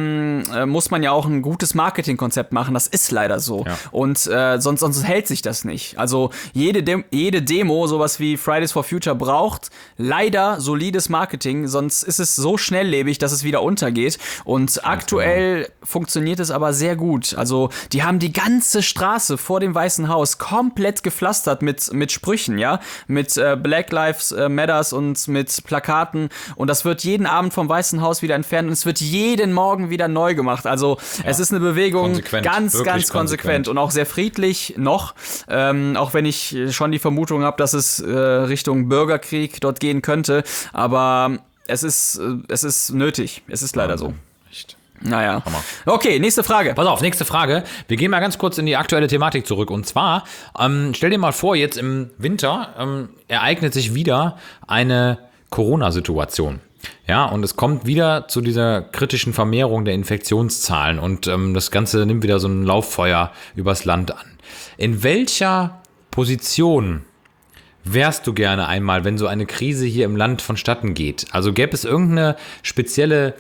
muss man ja auch ein gutes Marketingkonzept machen. Das ist leider so. Ja. Und sonst hält sich das nicht. Also jede Demo, sowas wie Fridays for Future, braucht leider solides Marketing, sonst ist es so schnelllebig, dass es wieder untergeht. Und aktuell funktioniert es aber sehr gut. Also die haben die ganze Straße vor dem Weißen Haus komplett gepflastert mit Sprüchen, ja, mit Black Lives Matters und mit Plakaten, und das wird jeden Abend vom Weißen Haus wieder entfernt und es wird jeden Morgen wieder neu gemacht. Also es ist eine Bewegung ganz konsequent und auch sehr friedlich noch, auch wenn ich schon die Vermutung habe, dass es Richtung Bürgerkrieg dort gehen könnte, aber es ist nötig. Es ist leider so. Echt. Naja. Okay, nächste Frage. Pass auf, nächste Frage. Wir gehen mal ganz kurz in die aktuelle Thematik zurück. Und zwar, stell dir mal vor, jetzt im Winter ereignet sich wieder eine Corona-Situation. Ja, und es kommt wieder zu dieser kritischen Vermehrung der Infektionszahlen. Und das Ganze nimmt wieder so ein Lauffeuer übers Land an. In welcher Position wärst du gerne einmal, wenn so eine Krise hier im Land vonstatten geht? Also gäbe es irgendeine spezielle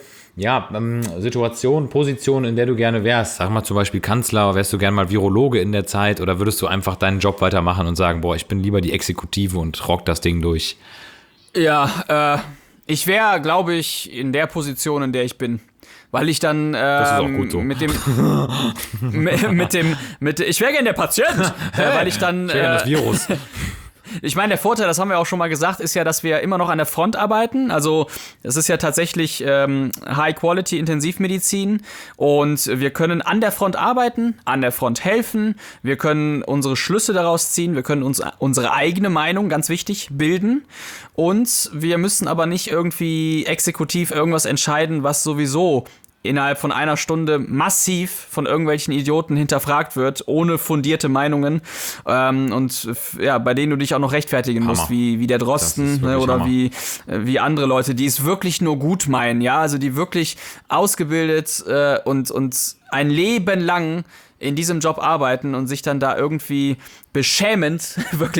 Situation, Position, in der du gerne wärst? Sag mal zum Beispiel Kanzler, wärst du gerne mal Virologe in der Zeit oder würdest du einfach deinen Job weitermachen und sagen, ich bin lieber die Exekutive und rock das Ding durch? Ja, ich wäre, glaube ich, in der Position, in der ich bin. Weil ich dann das ist auch gut so. ich wäre gerne der Patient, weil ich dann ich wäre gerne das Virus. Ich meine, der Vorteil, das haben wir auch schon mal gesagt, ist ja, dass wir immer noch an der Front arbeiten. Also es ist ja tatsächlich High-Quality-Intensivmedizin und wir können an der Front arbeiten, an der Front helfen, wir können unsere Schlüsse daraus ziehen, wir können uns unsere eigene Meinung, ganz wichtig, bilden und wir müssen aber nicht irgendwie exekutiv irgendwas entscheiden, was sowieso innerhalb von einer Stunde massiv von irgendwelchen Idioten hinterfragt wird, ohne fundierte Meinungen und bei denen du dich auch noch rechtfertigen musst, wie der Drosten, ne, oder wie andere Leute, die es wirklich nur gut meinen, ja, also die wirklich ausgebildet und ein Leben lang in diesem Job arbeiten und sich dann da irgendwie beschämend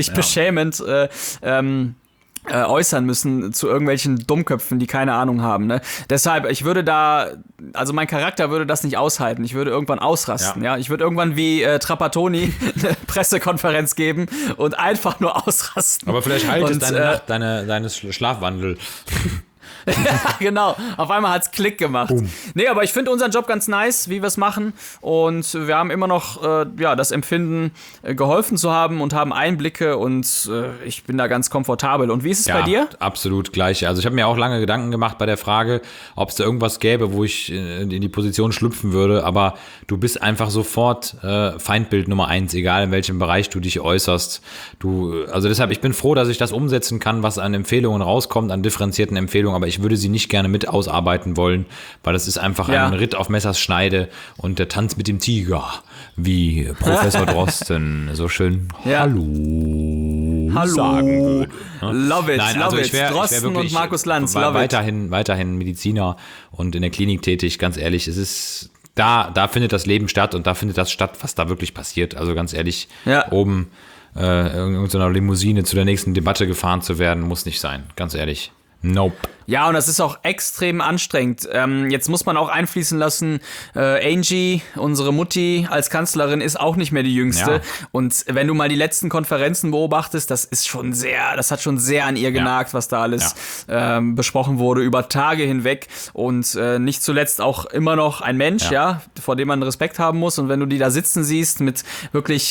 äußern müssen zu irgendwelchen Dummköpfen, die keine Ahnung haben. Ne? Deshalb, mein Charakter würde das nicht aushalten. Ich würde irgendwann ausrasten. Ja? Ich würde irgendwann wie Trapattoni eine Pressekonferenz geben und einfach nur ausrasten. Aber vielleicht haltet deine Nacht deines Schlafwandel. Ja, genau. Auf einmal hat's Klick gemacht. Boom. Nee, aber ich finde unseren Job ganz nice, wie wir es machen. Und wir haben immer noch das Empfinden, geholfen zu haben und haben Einblicke und ich bin da ganz komfortabel. Und wie ist es bei dir? Absolut gleich. Also ich habe mir auch lange Gedanken gemacht bei der Frage, ob es da irgendwas gäbe, wo ich in die Position schlüpfen würde. Aber du bist einfach sofort Feindbild Nummer 1, egal in welchem Bereich du dich äußerst. Also deshalb, ich bin froh, dass ich das umsetzen kann, was an Empfehlungen rauskommt, an differenzierten Empfehlungen. Aber ich würde sie nicht gerne mit ausarbeiten wollen, weil das ist einfach ein Ritt auf Messers Schneide und der Tanz mit dem Tiger, wie Professor Drosten so schön Hallo sagen würde. Love it, Nein, love also it. Ich wär Drosten wirklich und Markus Lanz, weiterhin Mediziner und in der Klinik tätig, ganz ehrlich, es ist da findet das Leben statt und da findet das statt, was da wirklich passiert. Also ganz ehrlich, oben in irgendeiner Limousine zu der nächsten Debatte gefahren zu werden, muss nicht sein, ganz ehrlich. Nope. Ja, und das ist auch extrem anstrengend. Jetzt muss man auch einfließen lassen, Angie, unsere Mutti als Kanzlerin, ist auch nicht mehr die Jüngste. Ja. Und wenn du mal die letzten Konferenzen beobachtest, das hat schon sehr an ihr genagt, was da alles besprochen wurde, über Tage hinweg. Und nicht zuletzt auch immer noch ein Mensch, vor dem man Respekt haben muss. Und wenn du die da sitzen siehst mit wirklich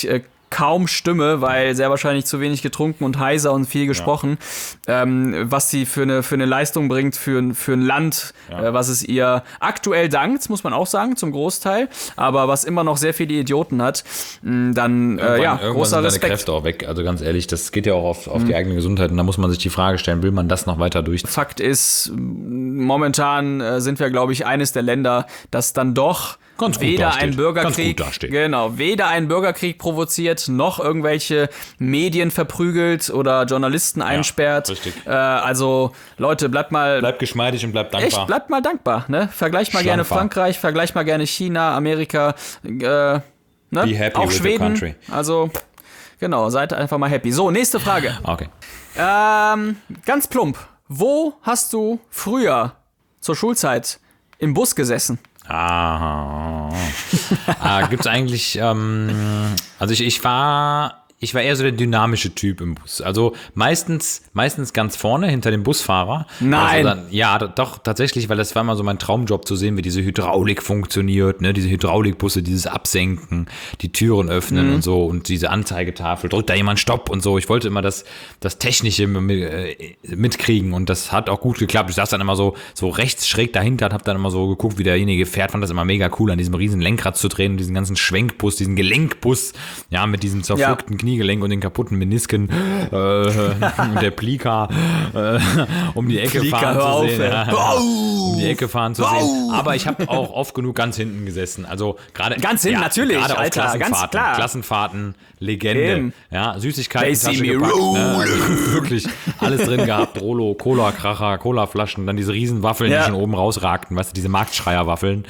kaum Stimme, weil sehr wahrscheinlich zu wenig getrunken und heiser und viel gesprochen, was sie für eine Leistung bringt für ein Land, was es ihr aktuell dankt, muss man auch sagen, zum Großteil, aber was immer noch sehr viele Idioten hat, dann großer sind Respekt. Deine Kräfte auch weg, also ganz ehrlich, das geht ja auch auf die eigene Gesundheit und da muss man sich die Frage stellen, will man das noch weiter durch? Fakt ist, momentan sind wir, glaube ich, eines der Länder, das dann doch weder ein Bürgerkrieg provoziert, noch irgendwelche Medien verprügelt oder Journalisten einsperrt. Also Leute, bleibt geschmeidig und bleibt dankbar. Bleibt mal dankbar, ne? Vergleicht mal gerne Frankreich, vergleicht mal gerne China, Amerika, ne? Be happy auch with Schweden. The country. Also genau, seid einfach mal happy. So, nächste Frage. Okay. Ganz plump. Wo hast du früher zur Schulzeit im Bus gesessen? Gibt's eigentlich, also ich war eher so der dynamische Typ im Bus. Also meistens ganz vorne hinter dem Busfahrer. Nein. Also doch, tatsächlich, weil das war immer so mein Traumjob zu sehen, wie diese Hydraulik funktioniert, ne? Diese Hydraulikbusse, dieses Absenken, die Türen öffnen und so und diese Anzeigetafel, drückt da jemand Stopp und so. Ich wollte immer das Technische mitkriegen und das hat auch gut geklappt. Ich saß dann immer so rechts schräg dahinter und hab dann immer so geguckt, wie derjenige fährt. Fand das immer mega cool, an diesem riesen Lenkrad zu drehen und diesen ganzen Schwenkbus, diesen Gelenkbus, ja, mit diesem zerpflückten Kniegelenk und den kaputten Menisken und der Plika um die Ecke fahren zu sehen. Um die Ecke fahren zu sehen. Aber ich habe auch oft genug ganz hinten gesessen. Also gerade ganz hinten, natürlich, gerade Alter, auf ganz klar. Klassenfahrten, Legende. Ja, Süßigkeiten-Tasche me gepackt. Ne? Wirklich alles drin gehabt. Rolo, Cola-Kracher, Cola-Flaschen, dann diese riesen Waffeln, die schon oben rausragten. Weißt du, diese Marktschreier-Waffeln.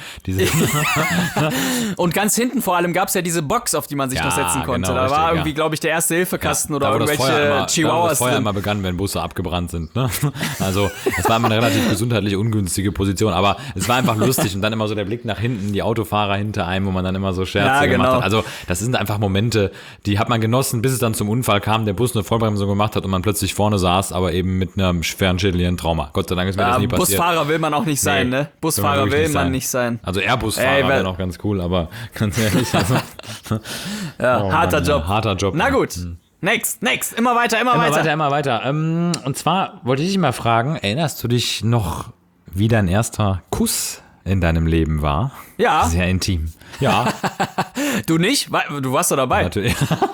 Und ganz hinten vor allem gab es ja diese Box, auf die man sich noch setzen konnte. Genau, da war irgendwie, glaube ich, der Erste-Hilfe-Kasten oder irgendwelche Chihuahuas. Das Feuer immer begann, wenn Busse abgebrannt sind. Ne? Also, das war immer eine relativ gesundheitlich ungünstige Position, aber es war einfach lustig und dann immer so der Blick nach hinten, die Autofahrer hinter einem, wo man dann immer so Scherze gemacht hat. Also, das sind einfach Momente, die hat man genossen, bis es dann zum Unfall kam, der Bus eine Vollbremsung gemacht hat und man plötzlich vorne saß, aber eben mit einem schweren schädlichen Trauma. Gott sei Dank ist mir das nie passiert. Busfahrer will man auch nicht sein, ne? Busfahrer will man nicht sein. Also Airbusfahrer wäre noch ganz cool, aber ganz ehrlich. Also, harter Job. Harter Job. Na gut. Next. Immer weiter. Und zwar wollte ich dich mal fragen, erinnerst du dich noch, wie dein erster Kuss in deinem Leben war? Ja. Sehr intim. Ja. Du nicht? Du warst doch dabei. Natürlich.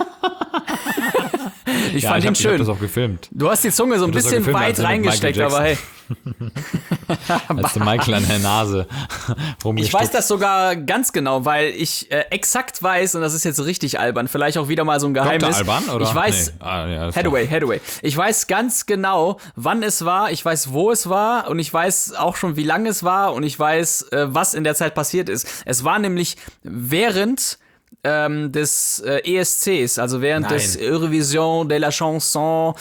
Ich fand ihn schön. Ich hab das auch gefilmt. Du hast die Zunge so ein bisschen weit reingesteckt, aber hey. Hast du Michael an der Nase rumgesteckt? Ich weiß das sogar ganz genau, weil ich exakt weiß, und das ist jetzt richtig albern, vielleicht auch wieder mal so ein Geheimnis. Dr. Alban, oder? Ich weiß, Hathaway. Ich weiß ganz genau, wann es war, ich weiß, wo es war und ich weiß auch schon, wie lange es war und ich weiß, was in der Zeit passiert ist. Es war nämlich während des ESCs, also während des Eurovision de la Chanson,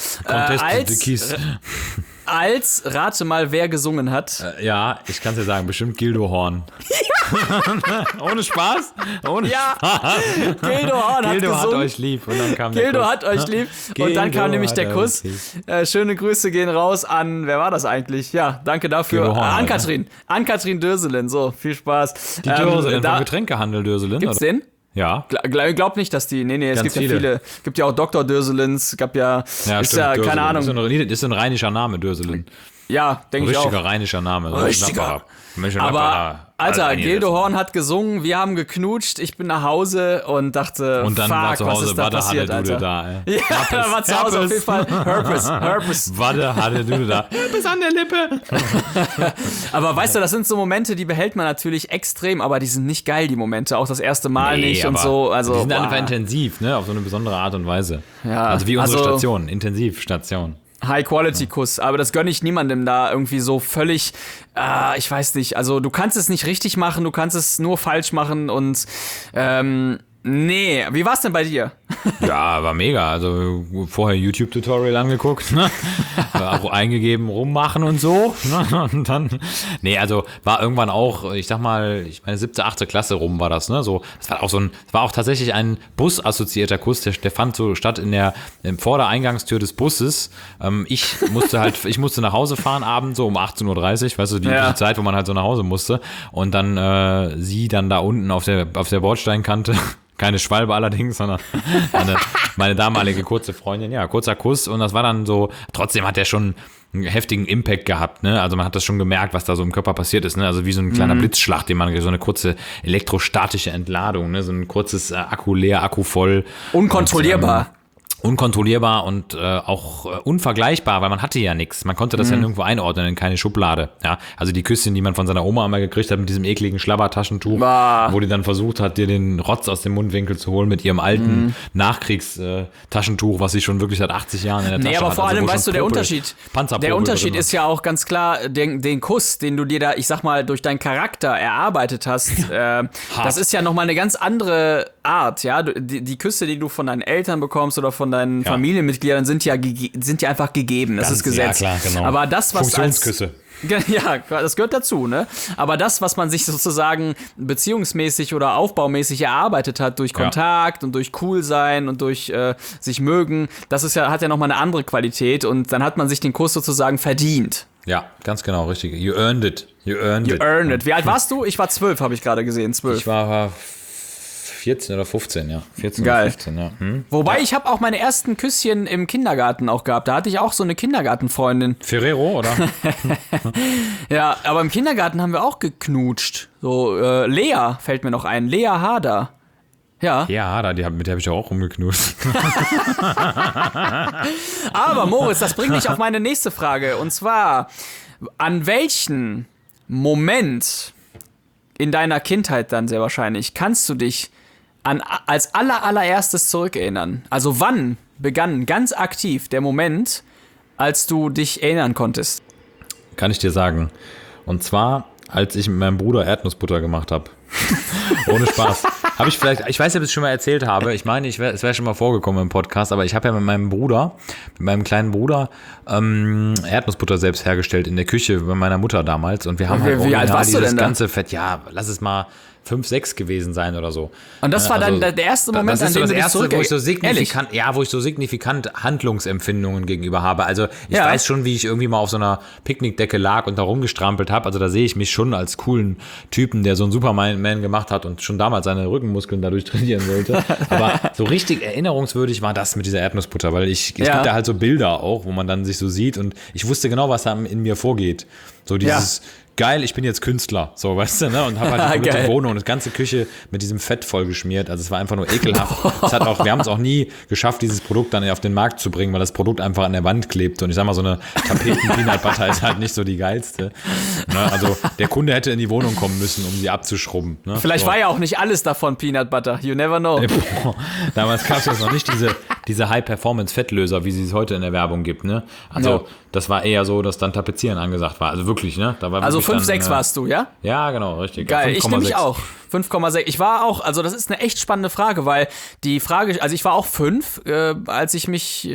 als, rate mal, wer gesungen hat. Ja, ich kann es dir sagen, bestimmt Gildo Horn. Ohne Spaß? Ohne Spaß. Gildo Horn hat gesungen. Hat euch lieb. Und dann kam Gildo der Kuss. hat euch lieb. Und dann kam nämlich der Kuss. Schöne Grüße gehen raus an, wer war das eigentlich? Ja, danke dafür. Horn, Ann-Kathrin Döselin. So, viel Spaß. Die Döselin vom Getränkehandel Döselin. Gibt's den? Ja. Glaub nicht, dass die. Nee, es gibt ja viele. Gibt ja auch Dr. Döselins, gab ja. Ist stimmt, ja, Döselin. keine Ahnung. Ist ein rheinischer Name, Döselin. Ja, denke ich auch. Richtiger rheinischer Name. Richtiger. Aber, Alter, Gildo Horn hat gesungen, wir haben geknutscht, ich bin nach Hause und dachte, und dann war zu Hause, was ist da passiert, Alter? Da, ja, da war zu Hause auf jeden Fall Herpes. Warte, hatte du da. Herpes an der Lippe. Aber weißt du, das sind so Momente, die behält man natürlich extrem, aber die sind nicht geil, die Momente. Auch das erste Mal nicht und so. Also, die sind einfach intensiv, ne? Auf so eine besondere Art und Weise. Ja, also wie unsere Station, Intensivstation. High-Quality-Kuss, aber das gönne ich niemandem da irgendwie so völlig, ich weiß nicht, also du kannst es nicht richtig machen, du kannst es nur falsch machen und nee, wie war's denn bei dir? Ja, war mega, also vorher YouTube-Tutorial angeguckt, ne? Auch eingegeben, rummachen und so, ne? Und dann, nee, also war irgendwann auch, ich meine 7., 8. Klasse rum war das, ne, so, das war auch tatsächlich ein busassoziierter Kuss, der fand so statt in Vordereingangstür des Busses. Ich musste nach Hause fahren abends, so um 18:30 Uhr, weißt du, die Zeit, wo man halt so nach Hause musste und dann sie dann da unten auf der Bordsteinkante keine Schwalbe allerdings, sondern meine damalige kurze Freundin. Ja, kurzer Kuss und das war dann so, trotzdem hat er schon einen heftigen Impact gehabt, ne? Also man hat das schon gemerkt, was da so im Körper passiert ist, ne? Also wie so ein kleiner Blitzschlag, so eine kurze elektrostatische Entladung, ne? So ein kurzes Akku leer, Akku voll. Unkontrollierbar. Unkontrollierbar und auch unvergleichbar, weil man hatte ja nichts. Man konnte das ja nirgendwo einordnen in keine Schublade. Ja, also die Küsschen, die man von seiner Oma einmal gekriegt hat mit diesem ekligen Schlabbertaschentuch, wo die dann versucht hat, dir den Rotz aus dem Mundwinkel zu holen mit ihrem alten Nachkriegstaschentuch, was sie schon wirklich seit 80 Jahren in der Tasche hat. Nee, aber vor allem, weißt du, der Unterschied ist ja auch ganz klar, den Kuss, den du dir da, ich sag mal, durch deinen Charakter erarbeitet hast, das ist ja nochmal eine ganz andere Art, ja. Die Küsse, die du von deinen Eltern bekommst oder von deinen Familienmitgliedern sind ja einfach gegeben, das ist Gesetz. Ja, klar, genau. Aber das, was Funktionsküsse. Ja, das gehört dazu, ne? Aber das, was man sich sozusagen beziehungsmäßig oder aufbaumäßig erarbeitet hat, durch Kontakt und durch Coolsein und durch sich mögen, das hat ja nochmal eine andere Qualität und dann hat man sich den Kuss sozusagen verdient. Ja, ganz genau, richtig. You earned it. You earned it. Wie alt warst du? Ich war 12, habe ich gerade gesehen, 12. Ich war 14 oder 15, ja. 14 Geil. Oder 15, ja. Wobei, ich habe auch meine ersten Küsschen im Kindergarten auch gehabt. Da hatte ich auch so eine Kindergartenfreundin. Ferrero, oder? Ja, aber im Kindergarten haben wir auch geknutscht. So, Lea fällt mir noch ein. Lea Harder. Ja. Ja, Harder, mit der habe ich auch rumgeknutscht. Aber Moritz, das bringt mich auf meine nächste Frage. Und zwar, an welchen Moment in deiner Kindheit dann sehr wahrscheinlich kannst du dich als allererstes zurückerinnern? Also wann begann ganz aktiv der Moment, als du dich erinnern konntest? Kann ich dir sagen. Und zwar, als ich mit meinem Bruder Erdnussbutter gemacht habe. Ohne Spaß. Habe ich vielleicht, ich weiß nicht, ob ich es schon mal erzählt habe. Ich meine, es wäre schon mal vorgekommen im Podcast, aber ich habe ja mit meinem kleinen Bruder, Erdnussbutter selbst hergestellt in der Küche bei meiner Mutter damals. Und wir haben halt wie alt warst du denn da? Ganze Fett, ja, lass es mal 5, 6 gewesen sein oder so. Und das war dann der erste Moment, an dem du dich wo ich so signifikant Handlungsempfindungen gegenüber habe. Also ich weiß schon, wie ich irgendwie mal auf so einer Picknickdecke lag und da rumgestrampelt habe. Also da sehe ich mich schon als coolen Typen, der so einen Superman gemacht hat und schon damals seine Rückenmuskeln dadurch trainieren wollte. Aber so richtig erinnerungswürdig war das mit dieser Erdnussbutter, weil es gibt da halt so Bilder auch, wo man dann sich so sieht und ich wusste genau, was da in mir vorgeht. So dieses geil, ich bin jetzt Künstler, so, weißt du, ne? Und habe halt die komplette Wohnung und die ganze Küche mit diesem Fett vollgeschmiert. Also es war einfach nur ekelhaft. Wir haben es auch nie geschafft, dieses Produkt dann auf den Markt zu bringen, weil das Produkt einfach an der Wand klebt. Und ich sag mal, so eine Tapeten-Peanut-Butter ist halt nicht so die geilste. Ne? Also der Kunde hätte in die Wohnung kommen müssen, um sie abzuschrubben. Ne? Vielleicht war ja auch nicht alles davon Peanut Butter. You never know. Damals gab es jetzt noch nicht diese High-Performance-Fettlöser, wie sie es heute in der Werbung gibt. Ne? Also das war eher so, dass dann Tapezieren angesagt war. Also wirklich, ne? Da war also 5,6 warst du, ja? Ja, genau, richtig. Geil, 5, ich nämlich auch. 5,6. Ich war auch, also das ist eine echt spannende Frage, weil die Frage, also ich war auch 5, als ich mich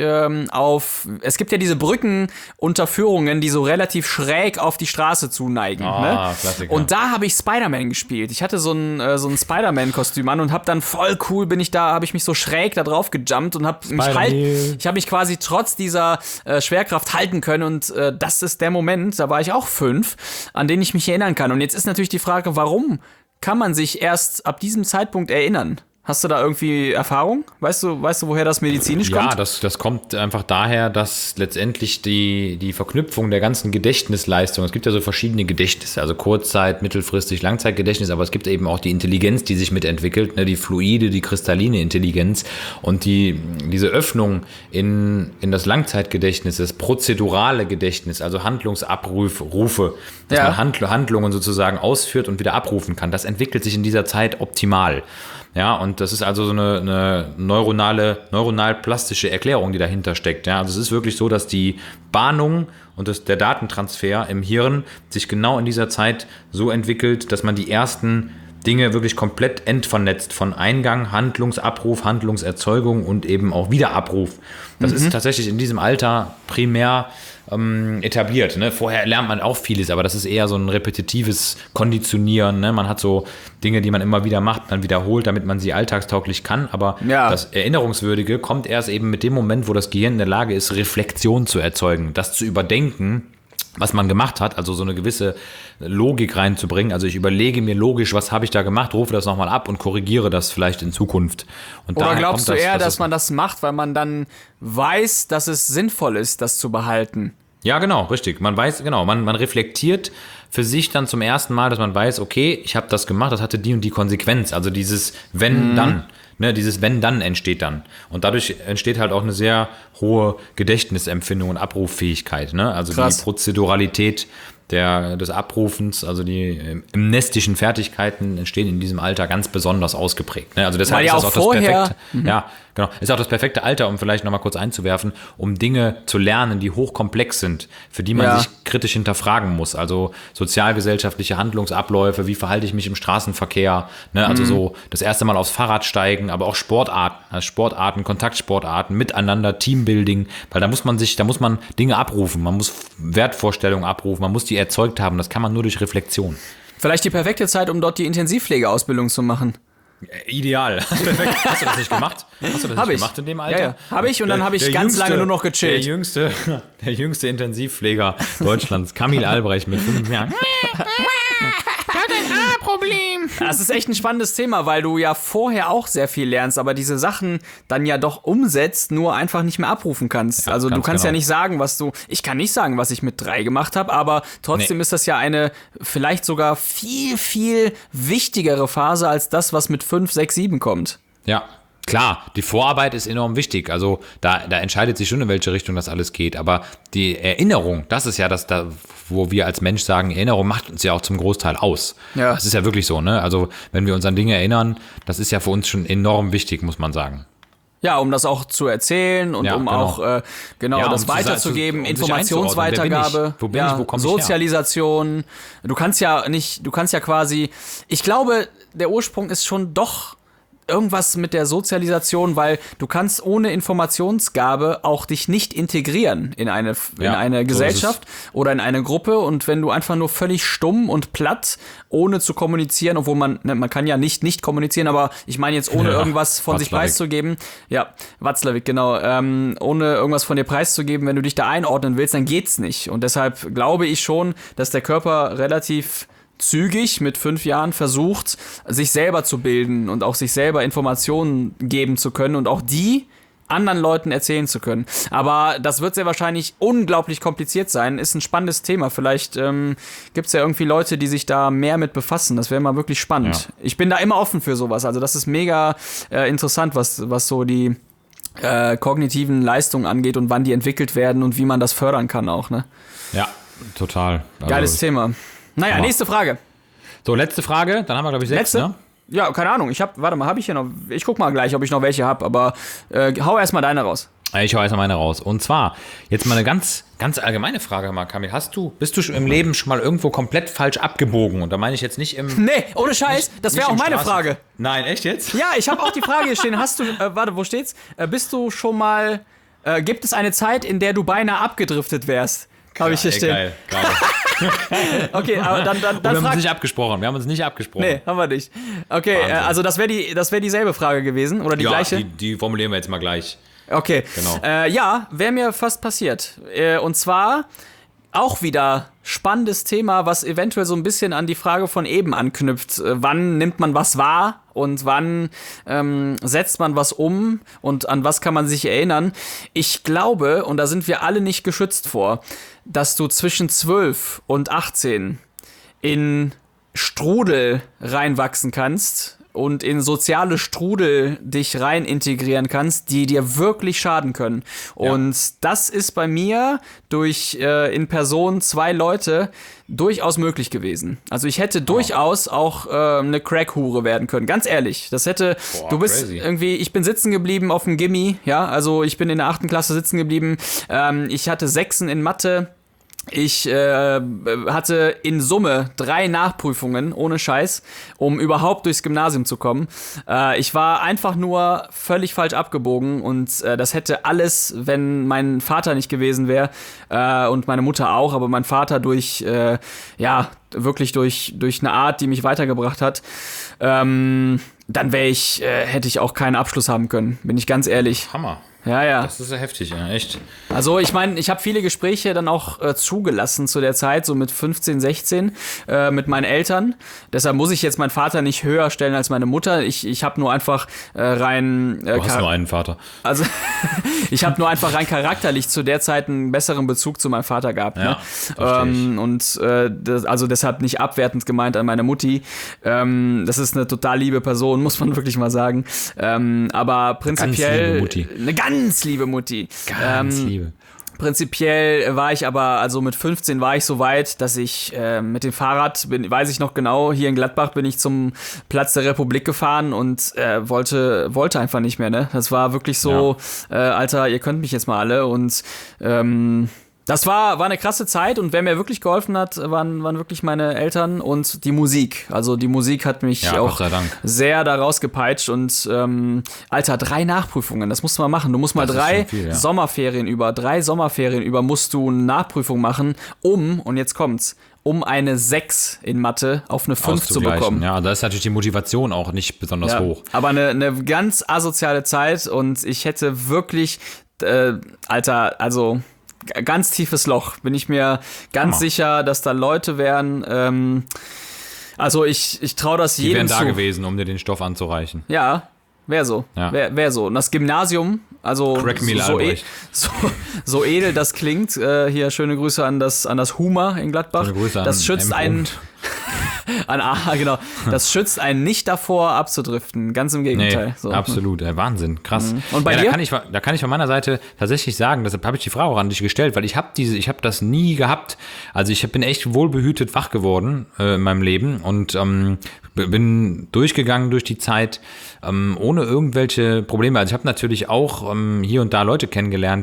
es gibt ja diese Brückenunterführungen, die so relativ schräg auf die Straße zuneigen. Ne? Klassiker. Und da habe ich Spider-Man gespielt. Ich hatte so ein Spider-Man-Kostüm an und habe dann voll cool habe ich mich so schräg da drauf gejumpt und habe mich quasi trotz dieser Schwerkraft halten können und das ist der Moment, da war ich auch 5, an den ich mich erinnern kann. Und jetzt ist natürlich die Frage, warum kann man sich erst ab diesem Zeitpunkt erinnern? Hast du da irgendwie Erfahrung? Weißt du, woher das medizinisch kommt? Ja, das kommt einfach daher, dass letztendlich die Verknüpfung der ganzen Gedächtnisleistung, es gibt ja so verschiedene Gedächtnisse, also Kurzzeit-, mittelfristig, Langzeitgedächtnis, aber es gibt eben auch die Intelligenz, die sich mitentwickelt, ne, die fluide, die kristalline Intelligenz und diese Öffnung in das Langzeitgedächtnis, das prozedurale Gedächtnis, also Handlungsabrufe, dass man Handlungen sozusagen ausführt und wieder abrufen kann, das entwickelt sich in dieser Zeit optimal. Ja, und das ist also so eine neuronal-plastische Erklärung, die dahinter steckt. Ja, also es ist wirklich so, dass die Bahnung und der Datentransfer im Hirn sich genau in dieser Zeit so entwickelt, dass man die ersten Dinge wirklich komplett entvernetzt von Eingang, Handlungsabruf, Handlungserzeugung und eben auch Wiederabruf. Das ist tatsächlich in diesem Alter primär etabliert. Ne? Vorher lernt man auch vieles, aber das ist eher so ein repetitives Konditionieren. Ne? Man hat so Dinge, die man immer wieder macht, man wiederholt, damit man sie alltagstauglich kann. Aber das Erinnerungswürdige kommt erst eben mit dem Moment, wo das Gehirn in der Lage ist, Reflexion zu erzeugen, das zu überdenken was man gemacht hat, also so eine gewisse Logik reinzubringen. Also ich überlege mir logisch, was habe ich da gemacht, rufe das nochmal ab und korrigiere das vielleicht in Zukunft. Und oder glaubst du eher, dass man das macht, weil man dann weiß, dass es sinnvoll ist, das zu behalten? Ja, genau, richtig. Man weiß, genau, man reflektiert für sich dann zum ersten Mal, dass man weiß, okay, ich habe das gemacht, das hatte die und die Konsequenz. Also dieses wenn, dann. Ne, dieses Wenn-Dann entsteht dann. Und dadurch entsteht halt auch eine sehr hohe Gedächtnisempfindung und Abrufffähigkeit. Ne? Also Krass. Die Prozeduralität des Abrufens, also die gymnastischen Fertigkeiten entstehen in diesem Alter ganz besonders ausgeprägt. Ne? Also deshalb ist das auch das perfekte, ja, genau, ist auch das perfekte Alter, um vielleicht nochmal kurz einzuwerfen, um Dinge zu lernen, die hochkomplex sind, für die man sich kritisch hinterfragen muss. Also sozialgesellschaftliche Handlungsabläufe, wie verhalte ich mich im Straßenverkehr, ne? Also so das erste Mal aufs Fahrrad steigen, aber auch Sportarten, Kontaktsportarten, Miteinander, Teambuilding, weil da muss man Dinge abrufen, man muss Wertvorstellungen abrufen, man muss die erzeugt haben, das kann man nur durch Reflexion. Vielleicht die perfekte Zeit, um dort die Intensivpflegeausbildung zu machen. Ideal. Perfekt. Hast du das nicht gemacht? Hast du das nicht gemacht in dem Alter? Ja. Habe ich und dann habe ich ganz lange nur noch gechillt. Der jüngste Intensivpfleger Deutschlands, Kamil Albrecht mit 5 Jahren. Problem. Das ist echt ein spannendes Thema, weil du ja vorher auch sehr viel lernst, aber diese Sachen dann ja doch umsetzt, nur einfach nicht mehr abrufen kannst. Ja, also du kannst ja nicht sagen, ich kann nicht sagen, was ich mit 3 gemacht habe, aber trotzdem ist das ja eine vielleicht sogar viel, viel wichtigere Phase als das, was mit 5, 6, 7 kommt. Ja. Klar, die Vorarbeit ist enorm wichtig, also da entscheidet sich schon, in welche Richtung das alles geht, aber die Erinnerung, das ist ja das, wo wir als Mensch sagen, Erinnerung macht uns ja auch zum Großteil aus. Ja. Das ist ja wirklich so, ne? Also wenn wir uns an Dinge erinnern, das ist ja für uns schon enorm wichtig, muss man sagen. Ja, um das auch zu erzählen und auch das weiterzugeben, Informationsweitergabe, wo bin ich, wo komme ich Sozialisation. Her? Du kannst ja quasi, ich glaube, der Ursprung ist schon doch irgendwas mit der Sozialisation, weil du kannst ohne Informationsgabe auch dich nicht integrieren in eine Gesellschaft oder in eine Gruppe, und wenn du einfach nur völlig stumm und platt, ohne zu kommunizieren, obwohl man kann ja nicht kommunizieren, aber ich meine jetzt ohne irgendwas von sich preiszugeben, Watzlawick, genau, ohne irgendwas von dir preiszugeben, wenn du dich da einordnen willst, dann geht's nicht, und deshalb glaube ich schon, dass der Körper relativ zügig mit 5 Jahren versucht, sich selber zu bilden und auch sich selber Informationen geben zu können und auch die anderen Leuten erzählen zu können. Aber das wird sehr wahrscheinlich unglaublich kompliziert sein. Ist ein spannendes Thema. Vielleicht gibt es ja irgendwie Leute, die sich da mehr mit befassen. Das wäre mal wirklich spannend. Ja. Ich bin da immer offen für sowas. Also das ist mega interessant, was so die kognitiven Leistungen angeht und wann die entwickelt werden und wie man das fördern kann auch. Ne? Ja, total. Geiles Thema. Naja, nächste Frage. So, letzte Frage, dann haben wir, glaube ich, 6, ne? Ja, keine Ahnung. Habe ich hier noch? Ich guck mal gleich, ob ich noch welche habe, aber hau erstmal deine raus. Ich hau erstmal meine raus. Und zwar, jetzt mal eine ganz, ganz allgemeine Frage, mal, Kamil. Bist du schon im Leben schon mal irgendwo komplett falsch abgebogen? Und da meine ich jetzt nicht im... Nee, ohne Scheiß, das wäre auch meine Frage. Nein, echt jetzt? Ja, ich habe auch die Frage hier stehen. Wo steht's? Bist du schon mal... gibt es eine Zeit, in der du beinahe abgedriftet wärst? Habe ich hier stehen. Geil. Okay, aber dann wir haben uns nicht abgesprochen. Nee, haben wir nicht. Okay, also das wäre dieselbe Frage gewesen, oder die gleiche? Die formulieren wir jetzt mal gleich. Okay. Genau. Wäre mir fast passiert. Und zwar auch wieder spannendes Thema, was eventuell so ein bisschen an die Frage von eben anknüpft. Wann nimmt man was wahr und wann setzt man was um und an was kann man sich erinnern? Ich glaube, und da sind wir alle nicht geschützt vor, dass du zwischen 12 und 18 in Strudel reinwachsen kannst und in soziale Strudel dich rein integrieren kannst, die dir wirklich schaden können. Ja. Und das ist bei mir durch in Person 2 Leute durchaus möglich gewesen. Also ich hätte durchaus auch eine Crack-Hure werden können. Ganz ehrlich, das hätte... du bist crazy. Irgendwie... Ich bin sitzen geblieben auf dem Gimmi, ja, also ich bin in der 8. Klasse sitzen geblieben. Ich hatte 6 in Mathe. Ich hatte in Summe 3 Nachprüfungen, ohne Scheiß, um überhaupt durchs Gymnasium zu kommen. Ich war einfach nur völlig falsch abgebogen und das hätte alles, wenn mein Vater nicht gewesen wäre und meine Mutter auch, aber mein Vater wirklich durch eine Art, die mich weitergebracht hat, dann hätte ich auch keinen Abschluss haben können, bin ich ganz ehrlich. Hammer. Ja. Das ist ja heftig, ja, echt. Also ich meine, ich habe viele Gespräche dann auch zugelassen zu der Zeit, so mit 15, 16, mit meinen Eltern. Deshalb muss ich jetzt meinen Vater nicht höher stellen als meine Mutter. Ich habe nur einfach rein... du hast nur einen Vater. Also ich habe nur einfach rein charakterlich zu der Zeit einen besseren Bezug zu meinem Vater gehabt. Ja, ne? Also deshalb nicht abwertend gemeint an meine Mutti. Das ist eine total liebe Person, muss man wirklich mal sagen. Aber prinzipiell... Ganz liebe Mutti. Ganz liebe. Prinzipiell war ich aber, also mit 15 war ich so weit, dass ich mit dem Fahrrad, weiß ich noch genau, hier in Gladbach bin ich zum Platz der Republik gefahren und wollte einfach nicht mehr, ne? Das war wirklich so, Alter, ihr könnt mich jetzt mal alle und das war eine krasse Zeit und wer mir wirklich geholfen hat, waren wirklich meine Eltern und die Musik. Also die Musik hat mich auch sehr da rausgepeitscht und Alter, 3 Nachprüfungen, das musst du mal machen. Du musst mal 3 Sommerferien über musst du eine Nachprüfung machen, und jetzt kommt's, um eine 6 in Mathe auf eine 5 zu bekommen. Ja, da ist natürlich die Motivation auch nicht besonders hoch. Aber eine ganz asoziale Zeit und ich hätte wirklich, Alter, also... ganz tiefes Loch, bin ich mir ganz sicher, dass da Leute wären, also ich traue das jedem zu. Die wären da gewesen, um dir den Stoff anzureichen. Ja, wäre so. Ja. Wär so. Und das Gymnasium, also so edel das klingt, hier schöne Grüße an das Huma in Gladbach. Schöne Grüße das an schützt einen... genau. Das schützt einen nicht davor abzudriften, ganz im Gegenteil. Nee, so. Absolut, Wahnsinn, krass. Und bei dir? Da kann ich von meiner Seite tatsächlich sagen, deshalb habe ich die Frage auch an dich gestellt, weil ich habe das nie gehabt. Also ich bin echt wohlbehütet wach geworden in meinem Leben und bin durchgegangen durch die Zeit ohne irgendwelche Probleme. Also ich habe natürlich auch hier und da Leute kennengelernt,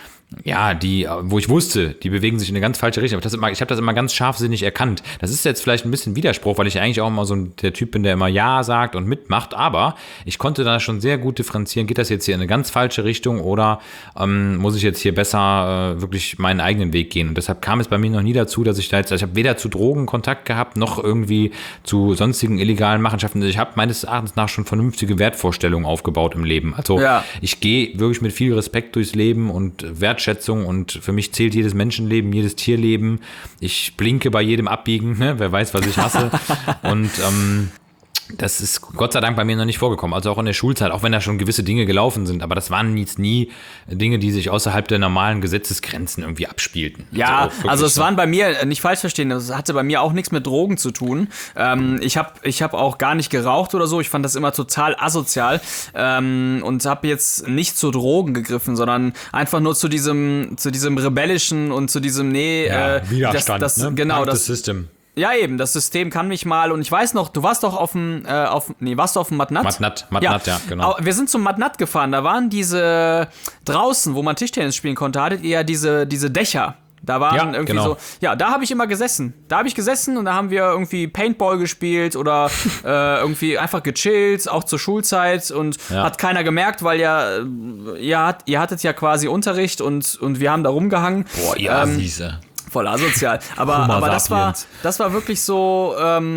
wo ich wusste, die bewegen sich in eine ganz falsche Richtung. Aber ich habe das immer ganz scharfsinnig erkannt. Das ist jetzt vielleicht ein bisschen Widerspruch, weil ich eigentlich auch immer so der Typ bin, der immer Ja sagt und mitmacht. Aber ich konnte da schon sehr gut differenzieren. Geht das jetzt hier in eine ganz falsche Richtung oder muss ich jetzt hier besser wirklich meinen eigenen Weg gehen? Und deshalb kam es bei mir noch nie dazu, dass ich ich habe weder zu Drogen Kontakt gehabt, noch irgendwie zu sonstigen illegalen Machenschaften. Ich habe meines Erachtens nach schon vernünftige Wertvorstellungen aufgebaut im Leben. Also ich gehe wirklich mit viel Respekt durchs Leben und Wertschätzung und für mich zählt jedes Menschenleben, jedes Tierleben. Ich blinke bei jedem Abbiegen, ne? Wer weiß, was ich hasse. Und das ist Gott sei Dank bei mir noch nicht vorgekommen, also auch in der Schulzeit, auch wenn da schon gewisse Dinge gelaufen sind, aber das waren jetzt nie Dinge, die sich außerhalb der normalen Gesetzesgrenzen irgendwie abspielten. Ja, also es waren bei mir, nicht falsch verstehen, das hatte bei mir auch nichts mit Drogen zu tun. Ich hab auch gar nicht geraucht oder so, ich fand das immer total asozial und habe jetzt nicht zu Drogen gegriffen, sondern einfach nur zu diesem rebellischen und zu diesem, Widerstand, genau, das System. Ja, eben, das System kann mich mal, und ich weiß noch, du warst doch warst du auf dem Matnat? Matnat, ja, genau. Wir sind zum Matnat gefahren, da waren diese draußen, wo man Tischtennis spielen konnte, hattet ihr diese Dächer. Da waren da habe ich immer gesessen. Da habe ich gesessen und da haben wir irgendwie Paintball gespielt oder irgendwie einfach gechillt, auch zur Schulzeit und hat keiner gemerkt, weil ihr hattet ja quasi Unterricht und wir haben da rumgehangen. Boah, ihr Assis, voll asozial. Aber das war wirklich so,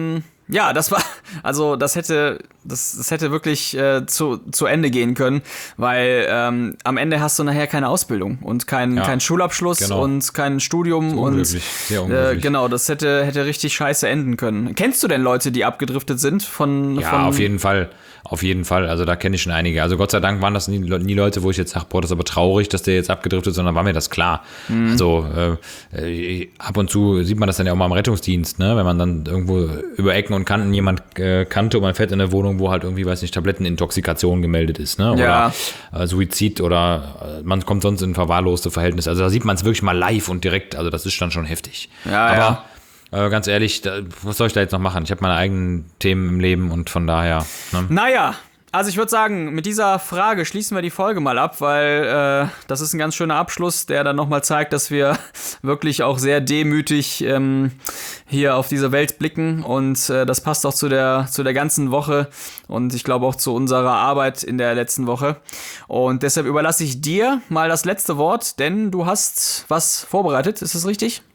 das hätte wirklich zu Ende gehen können, weil am Ende hast du nachher keine Ausbildung und keinen Schulabschluss und kein Studium und sehr unglücklich. Genau, das hätte richtig scheiße enden können. Kennst du denn Leute, die abgedriftet sind auf jeden Fall. Auf jeden Fall, also da kenne ich schon einige. Also Gott sei Dank waren das nie Leute, wo ich jetzt sage, boah, das ist aber traurig, dass der jetzt abgedriftet ist, sondern war mir das klar. Also ab und zu sieht man das dann ja auch mal im Rettungsdienst, ne? Wenn man dann irgendwo über Ecken und Kanten jemand kannte und man fährt in eine Wohnung, wo halt irgendwie, weiß nicht, Tablettenintoxikation gemeldet ist, ne? Oder Suizid oder man kommt sonst in verwahrloste Verhältnisse. Also da sieht man es wirklich mal live und direkt, also das ist dann schon heftig. Aber ganz ehrlich, was soll ich da jetzt noch machen? Ich habe meine eigenen Themen im Leben und von daher. Ne? Naja, also ich würde sagen, mit dieser Frage schließen wir die Folge mal ab, weil das ist ein ganz schöner Abschluss, der dann nochmal zeigt, dass wir wirklich auch sehr demütig hier auf diese Welt blicken und das passt auch zu der ganzen Woche und ich glaube auch zu unserer Arbeit in der letzten Woche. Und deshalb überlasse ich dir mal das letzte Wort, denn du hast was vorbereitet, ist das richtig?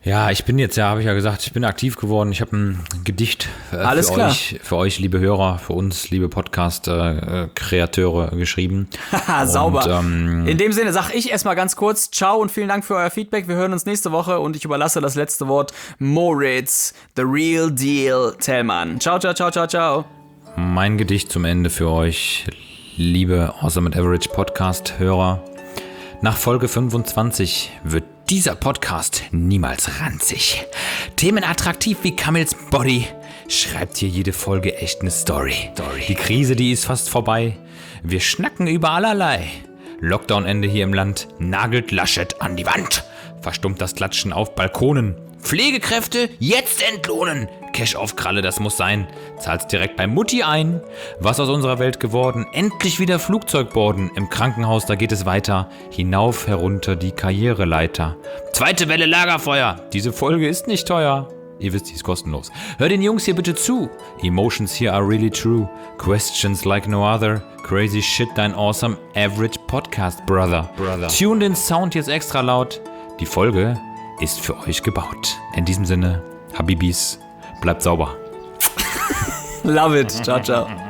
Ja, ich bin jetzt, habe ich ja gesagt, ich bin aktiv geworden. Ich habe ein Gedicht für euch, liebe Hörer, für uns, liebe Podcast-Kreateure geschrieben. Haha, sauber. Und, in dem Sinne sage ich erstmal ganz kurz ciao und vielen Dank für euer Feedback. Wir hören uns nächste Woche und ich überlasse das letzte Wort Moritz, the real deal, Tellmann. Ciao, ciao, ciao, ciao, ciao. Mein Gedicht zum Ende für euch, liebe Awesome and Average Podcast-Hörer. Nach Folge 25 wird dieser Podcast niemals ranzig. Themen attraktiv wie Camels Body. Schreibt hier jede Folge echt eine Story. Die Krise, die ist fast vorbei. Wir schnacken über allerlei. Lockdown-Ende hier im Land. Nagelt Laschet an die Wand. Verstummt das Klatschen auf Balkonen. Pflegekräfte jetzt entlohnen. Cash auf Kralle, das muss sein. Zahlt's direkt bei Mutti ein. Was aus unserer Welt geworden? Endlich wieder Flugzeugborden. Im Krankenhaus, da geht es weiter. Hinauf, herunter die Karriereleiter. Zweite Welle Lagerfeuer. Diese Folge ist nicht teuer. Ihr wisst, die ist kostenlos. Hör den Jungs hier bitte zu. Emotions here are really true. Questions like no other. Crazy shit, dein awesome average podcast, brother. Tune den Sound jetzt extra laut. Die Folge ist für euch gebaut. In diesem Sinne, Habibis, bleibt sauber. Love it. Ciao, ciao.